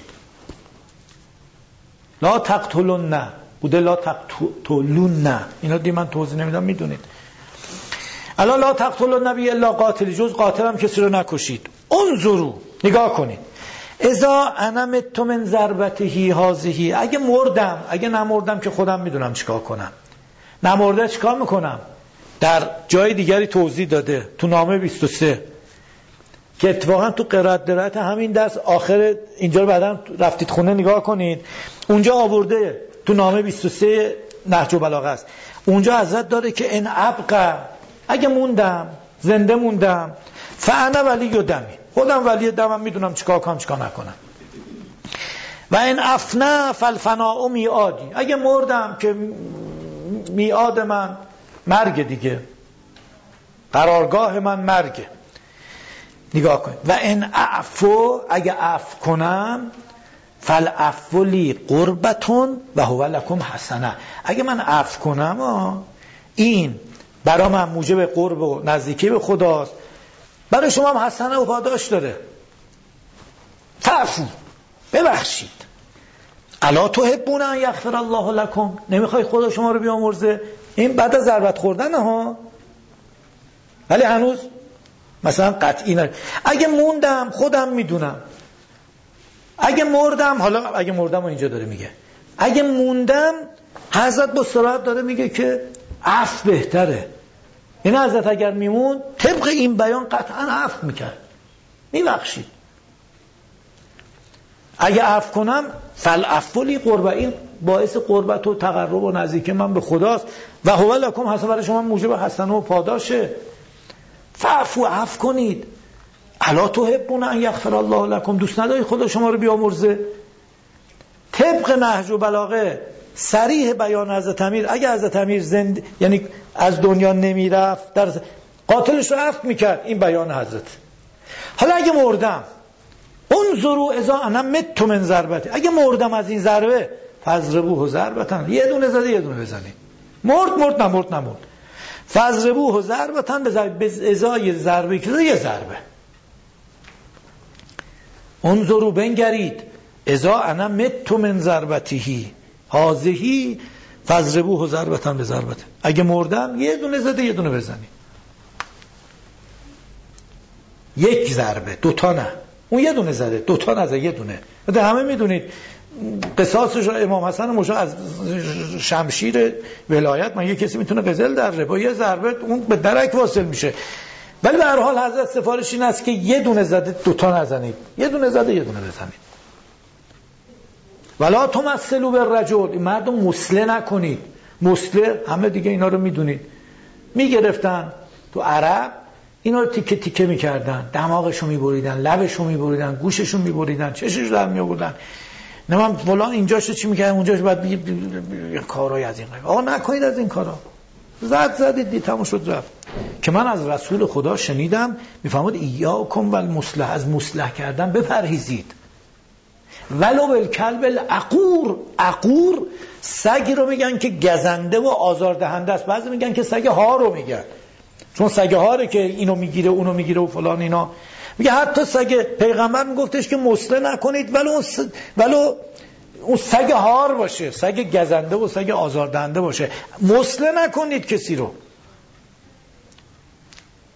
لا تقتلون نه بوده، لا تقتلون نه، اینا دی من توضیح نمیدم، میدونید. الا لا تقتلوا النبی الا قاتل، جز قاتلم کسی رو نکشید. انظروا، نگاه کنید. اذا انا مت من ضربته هذه، اگه مردم، اگه نمردم که خودم میدونم چیکار کنم، نمرده چیکار میکنم؟ در جای دیگری توضیح داده تو نامه بیست و سه که اتفاقا تو قرائت درایت همین درس آخر اینجا رو بعداً رفتید خونه نگاه کنید، اونجا آورده تو نامه بیست و سه نهج البلاغه است، اونجا حضرت داره که ان ابقى، اگه موندم، زنده موندم، فانا ولی دمی، خودم ولی دمم، میدونم چیکار کنم چیکار نکنم. و ان افنا فالفناء میعادی، اگه مردم که میعاد من مرگ دیگه، قرارگاه من مرگه. نگاه کنید. و ان اعفو، اگه عفو کنم، فالعفو لی قربتون و هو لکم حسنه، اگه من عفو کنم این برای من موجب قرب و نزدیکی به خداست، برای شما هم حسنه و پاداش داره. فعفو، ببخشید. الا تحبون ان یغفر الله لکم، نمیخوای خدا شما رو بیامرزه؟ این بعد از ضربت خوردن ها، ولی هنوز مثلا قطعی نه. اگه موندم خودم میدونم، اگه مردم، حالا اگه مردم و اینجا داره میگه، اگه موندم حضرت با صراحت داره میگه که عفو بهتره. این حضرت اگر میمون طبق این بیان قطعا عفو میکرد، میبخشید. اگه عفو کنم فالعفو لی قربه، این باعث قربت و تقرب و نزدیکی من به خداست. و هو لکم حسنه، برای شما موجب حسنه و پاداشه. فعفو، عفو کنید. الا تحبون ان یغفر الله لکم، دوست نداری خدا شما رو بیامرزه؟ طبق نهج و بلاغه صریح بیان حضرت امیر، اگه حضرت امیر زند، یعنی از دنیا نمیرفت، در قاتلش رو عفو میکرد، این بیان حضرت. حالا اگه مردم، انظروا اذا انا مت من ضربته، اگه مردم از این ضربه، فضربوه ضربتن، یه دونه زده یه دونه بزنید، مرد مرد نمرد نمرد، فضربوه ضربتن، به ازای ضربه که یه ضربه. انظروا، بنگرید، اذا انا مت من ضربته هذه فضربوه ضربتن به ضربته، اگه مردم یه دونه زده یه دونه بزنید، یک ضربه، دوتا نه، اون یه دونه زده دوتا نزده یه دونه. ده همه میدونید قصاصش امام حسن مشا از شمشیر ولایت، من یه کسی میتونه قزل دره، با یه ضربه اون به درک واصل میشه. ولی به هر حال حضرت سفارش این است که یه دونه زده دوتا نزنید، یه دونه زده یه دونه بزنید. ولا تمثلوا بالرجل، مردم مسله نکنید. مسله همه دیگه اینا رو میدونید، میگرفتن تو عرب اینا رو تیکه تیکه میکردن، دماغشو میبریدن، لبشو میبریدن، گوششو میبریدن، چششو در میآوردن، نه من فلان اینجاشو چی میکردن اونجاش بعد یه کارای از این قبیل. آقا نکنید از این کارا، زد زدید دی تموم شد رفت. که من از رسول خدا شنیدم میفهمید ایاکم والمصلح، از مصلح کردن بپرهیزید. ولو بالکلب العقور، عقور سگی رو میگن که گزنده و آزاردهنده است، بعضی میگن که سگ ها رو میگن، چون سگ هاره که اینو میگیره اونو میگیره و فلان اینا. میگه حتی سگ، پیغمبر میگفتش که مسله نکنید ولو اون س... ولو اون سگ هار باشه، سگ گزنده و سگ آزاردهنده باشه، مسله نکنید کسی رو.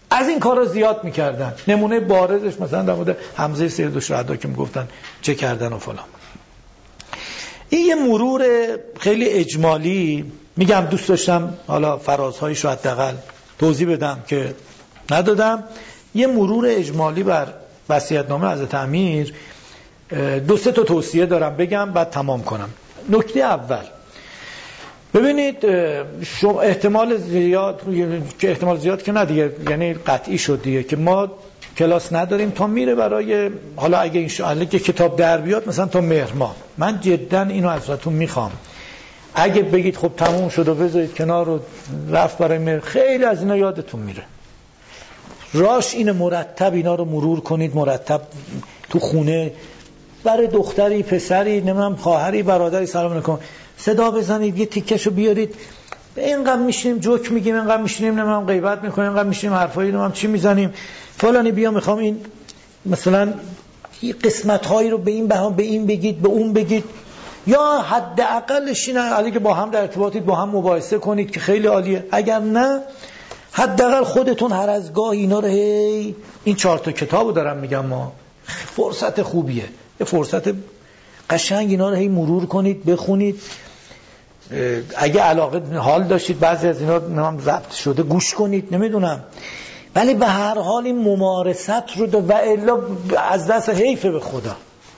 از این کارا زیاد میکردن. نمونه بارزش مثلا در مورد حمزه سید الشهدا که میگفتن چه کردن و فلان. این یه مرور خیلی اجمالی، میگم دوست داشتم حالا فرازهایش رو حداقل توضیح بدم که ندادم. یه مرور اجمالی بر وصیت‌نامه حضرت امیر، دو سه تا توصیه دارم بگم بعد تمام کنم. نکته اول، ببینید شما احتمال زیاد که احتمال زیاد که نه دیگه، یعنی قطعی شد دیگه که ما کلاس نداریم تا میره برای، حالا اگه انشاءالله که کتاب در بیاد مثلا تا مهر ماه. من جدا اینو ازتون میخوام، اگه بگید خب تموم شد و بذارید کنار و رفت برای مهر، خیلی از اینا یادتون میره. راش اینه مرتب اینا رو مرور کنید، مرتب تو خونه برای دختری پسری نمیدونم خواهری برادری سلام علیکم صدا بزنید، یه تیکشو بیارید. اینقدر میشینیم جوک میگیم، اینقدر میشینیم نمیدونم غیبت میکنیم، اینقدر میشینیم حرفایی نمیدونم چی میزنیم، فلانی بیا میخوام این مثلا قسمت هایی رو به این بها به این بگید به اون بگید، یا حداقلش اینه علی که با هم در ارتباطید با هم مباحثه کنید که خیلی عالیه. اگر نه حداقل خودتون هر از گاه اینا رو، هی این چهار تا کتابو دارم میگم، ما فرصت خوبیه، یه فرصت قشنگ، اینا رو هی مرور کنید بخونید. اگه علاقه حال داشتید بعضی از اینا هم ضبط شده گوش کنید، نمیدونم، ولی به هر حال این ممارست رو ده و الا از دست حیفه به خدا.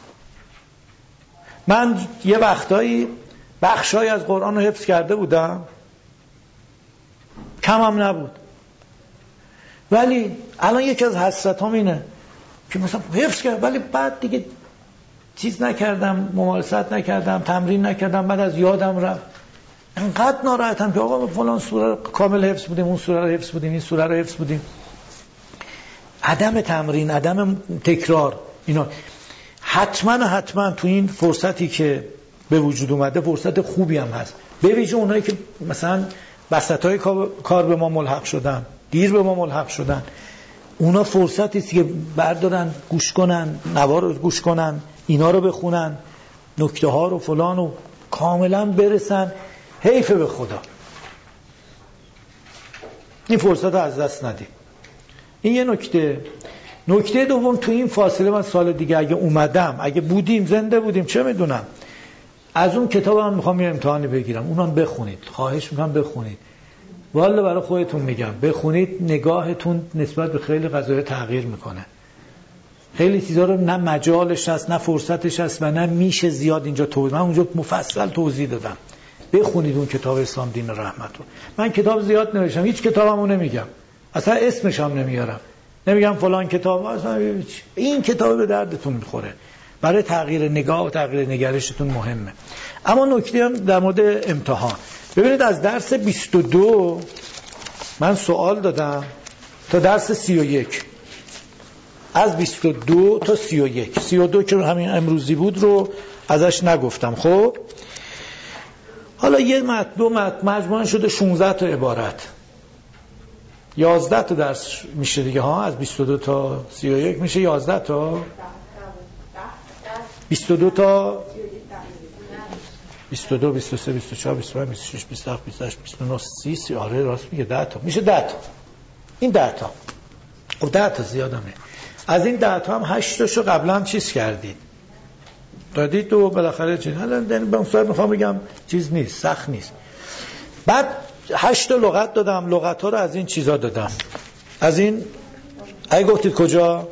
من یه وقتایی بخشای از قرآن رو حفظ کرده بودم، کم هم نبود، ولی الان یکی از حسرتام اینه که مثلا حفظ کردم ولی بعد دیگه چیز نکردم، ممارست نکردم، تمرین نکردم، بعد از یادم رفت. انقدر ناراحتم که آقا فلان سوره رو کامل حفظ بودیم، اون سوره رو حفظ بودیم، این سوره رو حفظ بودیم. عدم تمرین، عدم تکرار، اینا حتما حتما تو این فرصتی که به وجود اومده فرصت خوبی هم هست، به ویژه اونایی که مثلا وسطای کار به ما ملحق شدن، دیر به ما ملحق شدن، اونا فرصتی است که بردارن گوش کنن، نوار رو گوش کنن، اینا رو بخونن، نکته ها رو فلان و کاملا برسن. حیفه به خدا این فرصت از دست ندیم. این یه نکته. نکته دوم، تو این فاصله من سال دیگه اگه اومدم، اگه بودیم زنده بودیم چه میدونم، از اون کتاب هم میخوام یه امتحانی بگیرم، اونم بخونید، خواهش میکنم بخونید، والله برای خودتون میگم بخونید، نگاهتون نسبت به خیلی قضايا تغییر میکنه. خیلی چیزا رو نه مجالش هست نه فرصتش هست و نه میشه زیاد اینجا توضیح، من اونجا مفصل توضیح دادم. بخونید اون کتاب اسلام دین رحمت رو. من کتاب زیاد نوشتم، هیچ کتابمو نمیگم، اصلا اسمش هم نمیارم، نمیگم فلان کتاب، اصلا این کتاب به دردتون میخوره، برای تغییر نگاه و تغییر نگرشتون مهمه. اما نکته هم در مورد امتحان، ببینید از درس بیست و دو من سوال دادم تا درس سی و یک، از بیست و دو تا سی و یک، سی و دو که همین امروزی بود رو ازش نگفتم. خب حالا یه متن دو متن مجموعاً شده شانزده تا عبارت، یازده تا درس میشه دیگه ها، از بیست و دو تا سی و یک میشه یازده تا، بیست و دو تا بیست و دو بیست و سه بیست و چهار بیست و پنج بیست و شش بیست و هفت بیست و هشت بیست و نه سی سی، آره راست میگه، ده تا میشه، ده تا. این ده تا خب ده تا زیادمه. از این ده تا هم هشت تاشو قبلا هم چیز کردید دادید و بالاخره چیز، حالا به اون صورت میخوام بگم چیز نیست، سخت نیست. بعد هشت تا لغت دادم، لغت ها رو از این چیزا دادم، از این اگه گفتید کجا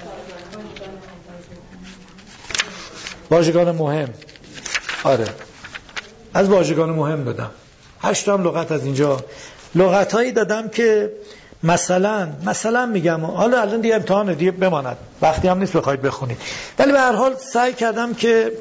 واژگان مهم، آره از واژگان مهم دادم، هشت تا هم لغت از اینجا. لغت هایی دادم که مثلا مثلا میگم، حالا الان دیگه امتحان دیگه بماند، وقتی هم نیست بخواید بخونید، ولی به هر حال سعی کردم که،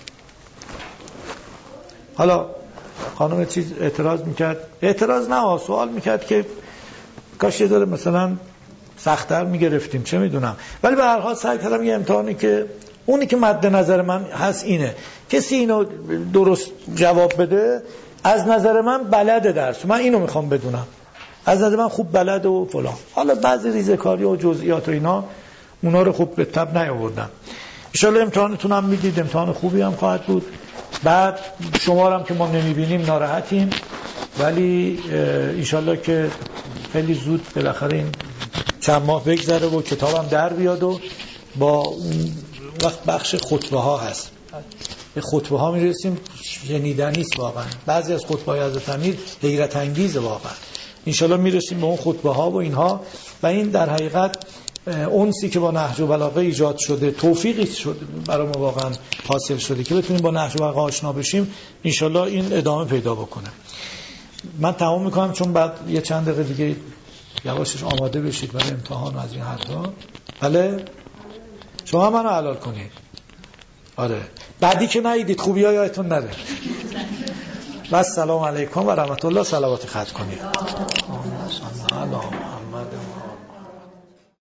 حالا خانم چیز اعتراض میکرد، اعتراض نه سوال میکرد که کاش یه داره مثلا سخت‌تر میگرفتیم چه میدونم، ولی به هر حال سعی کردم یه امتحانی که اونی که مد نظر من هست اینه، کسی اینو درست جواب بده از نظر من بلده درس، من اینو میخوام بدونم، از نظر من خوب بلده و فلان. حالا بعضی ریزکاری و جزئیات و اینا اونا رو خوب به تب نیاوردم. ان شاء الله امتحانتون هم میدید، امتحان خوبی هم خواهد بود. بعد شما هم که ما نمیبینیم ناراحتیم، ولی ان شاء الله که خیلی زود بالاخره این چند ماه بگذره و کتابم در بیاد و با اون وقت بخش خطبه ها هست، به خطبه ها میرسیم، شنیدنی است واقعا. بعضی از خطبه های حضرت امیر حیرت انگیزه واقعا. انشالله میرسیم به اون خطبه ها و اینها، و این در حقیقت اونسی که با نهج و بلاغه ایجاد شده، توفیقی شده برای ما واقعا حاصل شده که بتونیم با نهج و بلاغه آشنا بشیم. انشالله این ادامه پیدا بکنه. من تمام میکنم چون بعد یه چند دقیقه دیگه یواشش آماده بشید برای امتحان از این حرفا. بله شما منو حلال کنید. آره بعدی که نایدید خوبی ها یادتون نره. و سلام علیکم و رحمت الله. صلوات ختم کنید.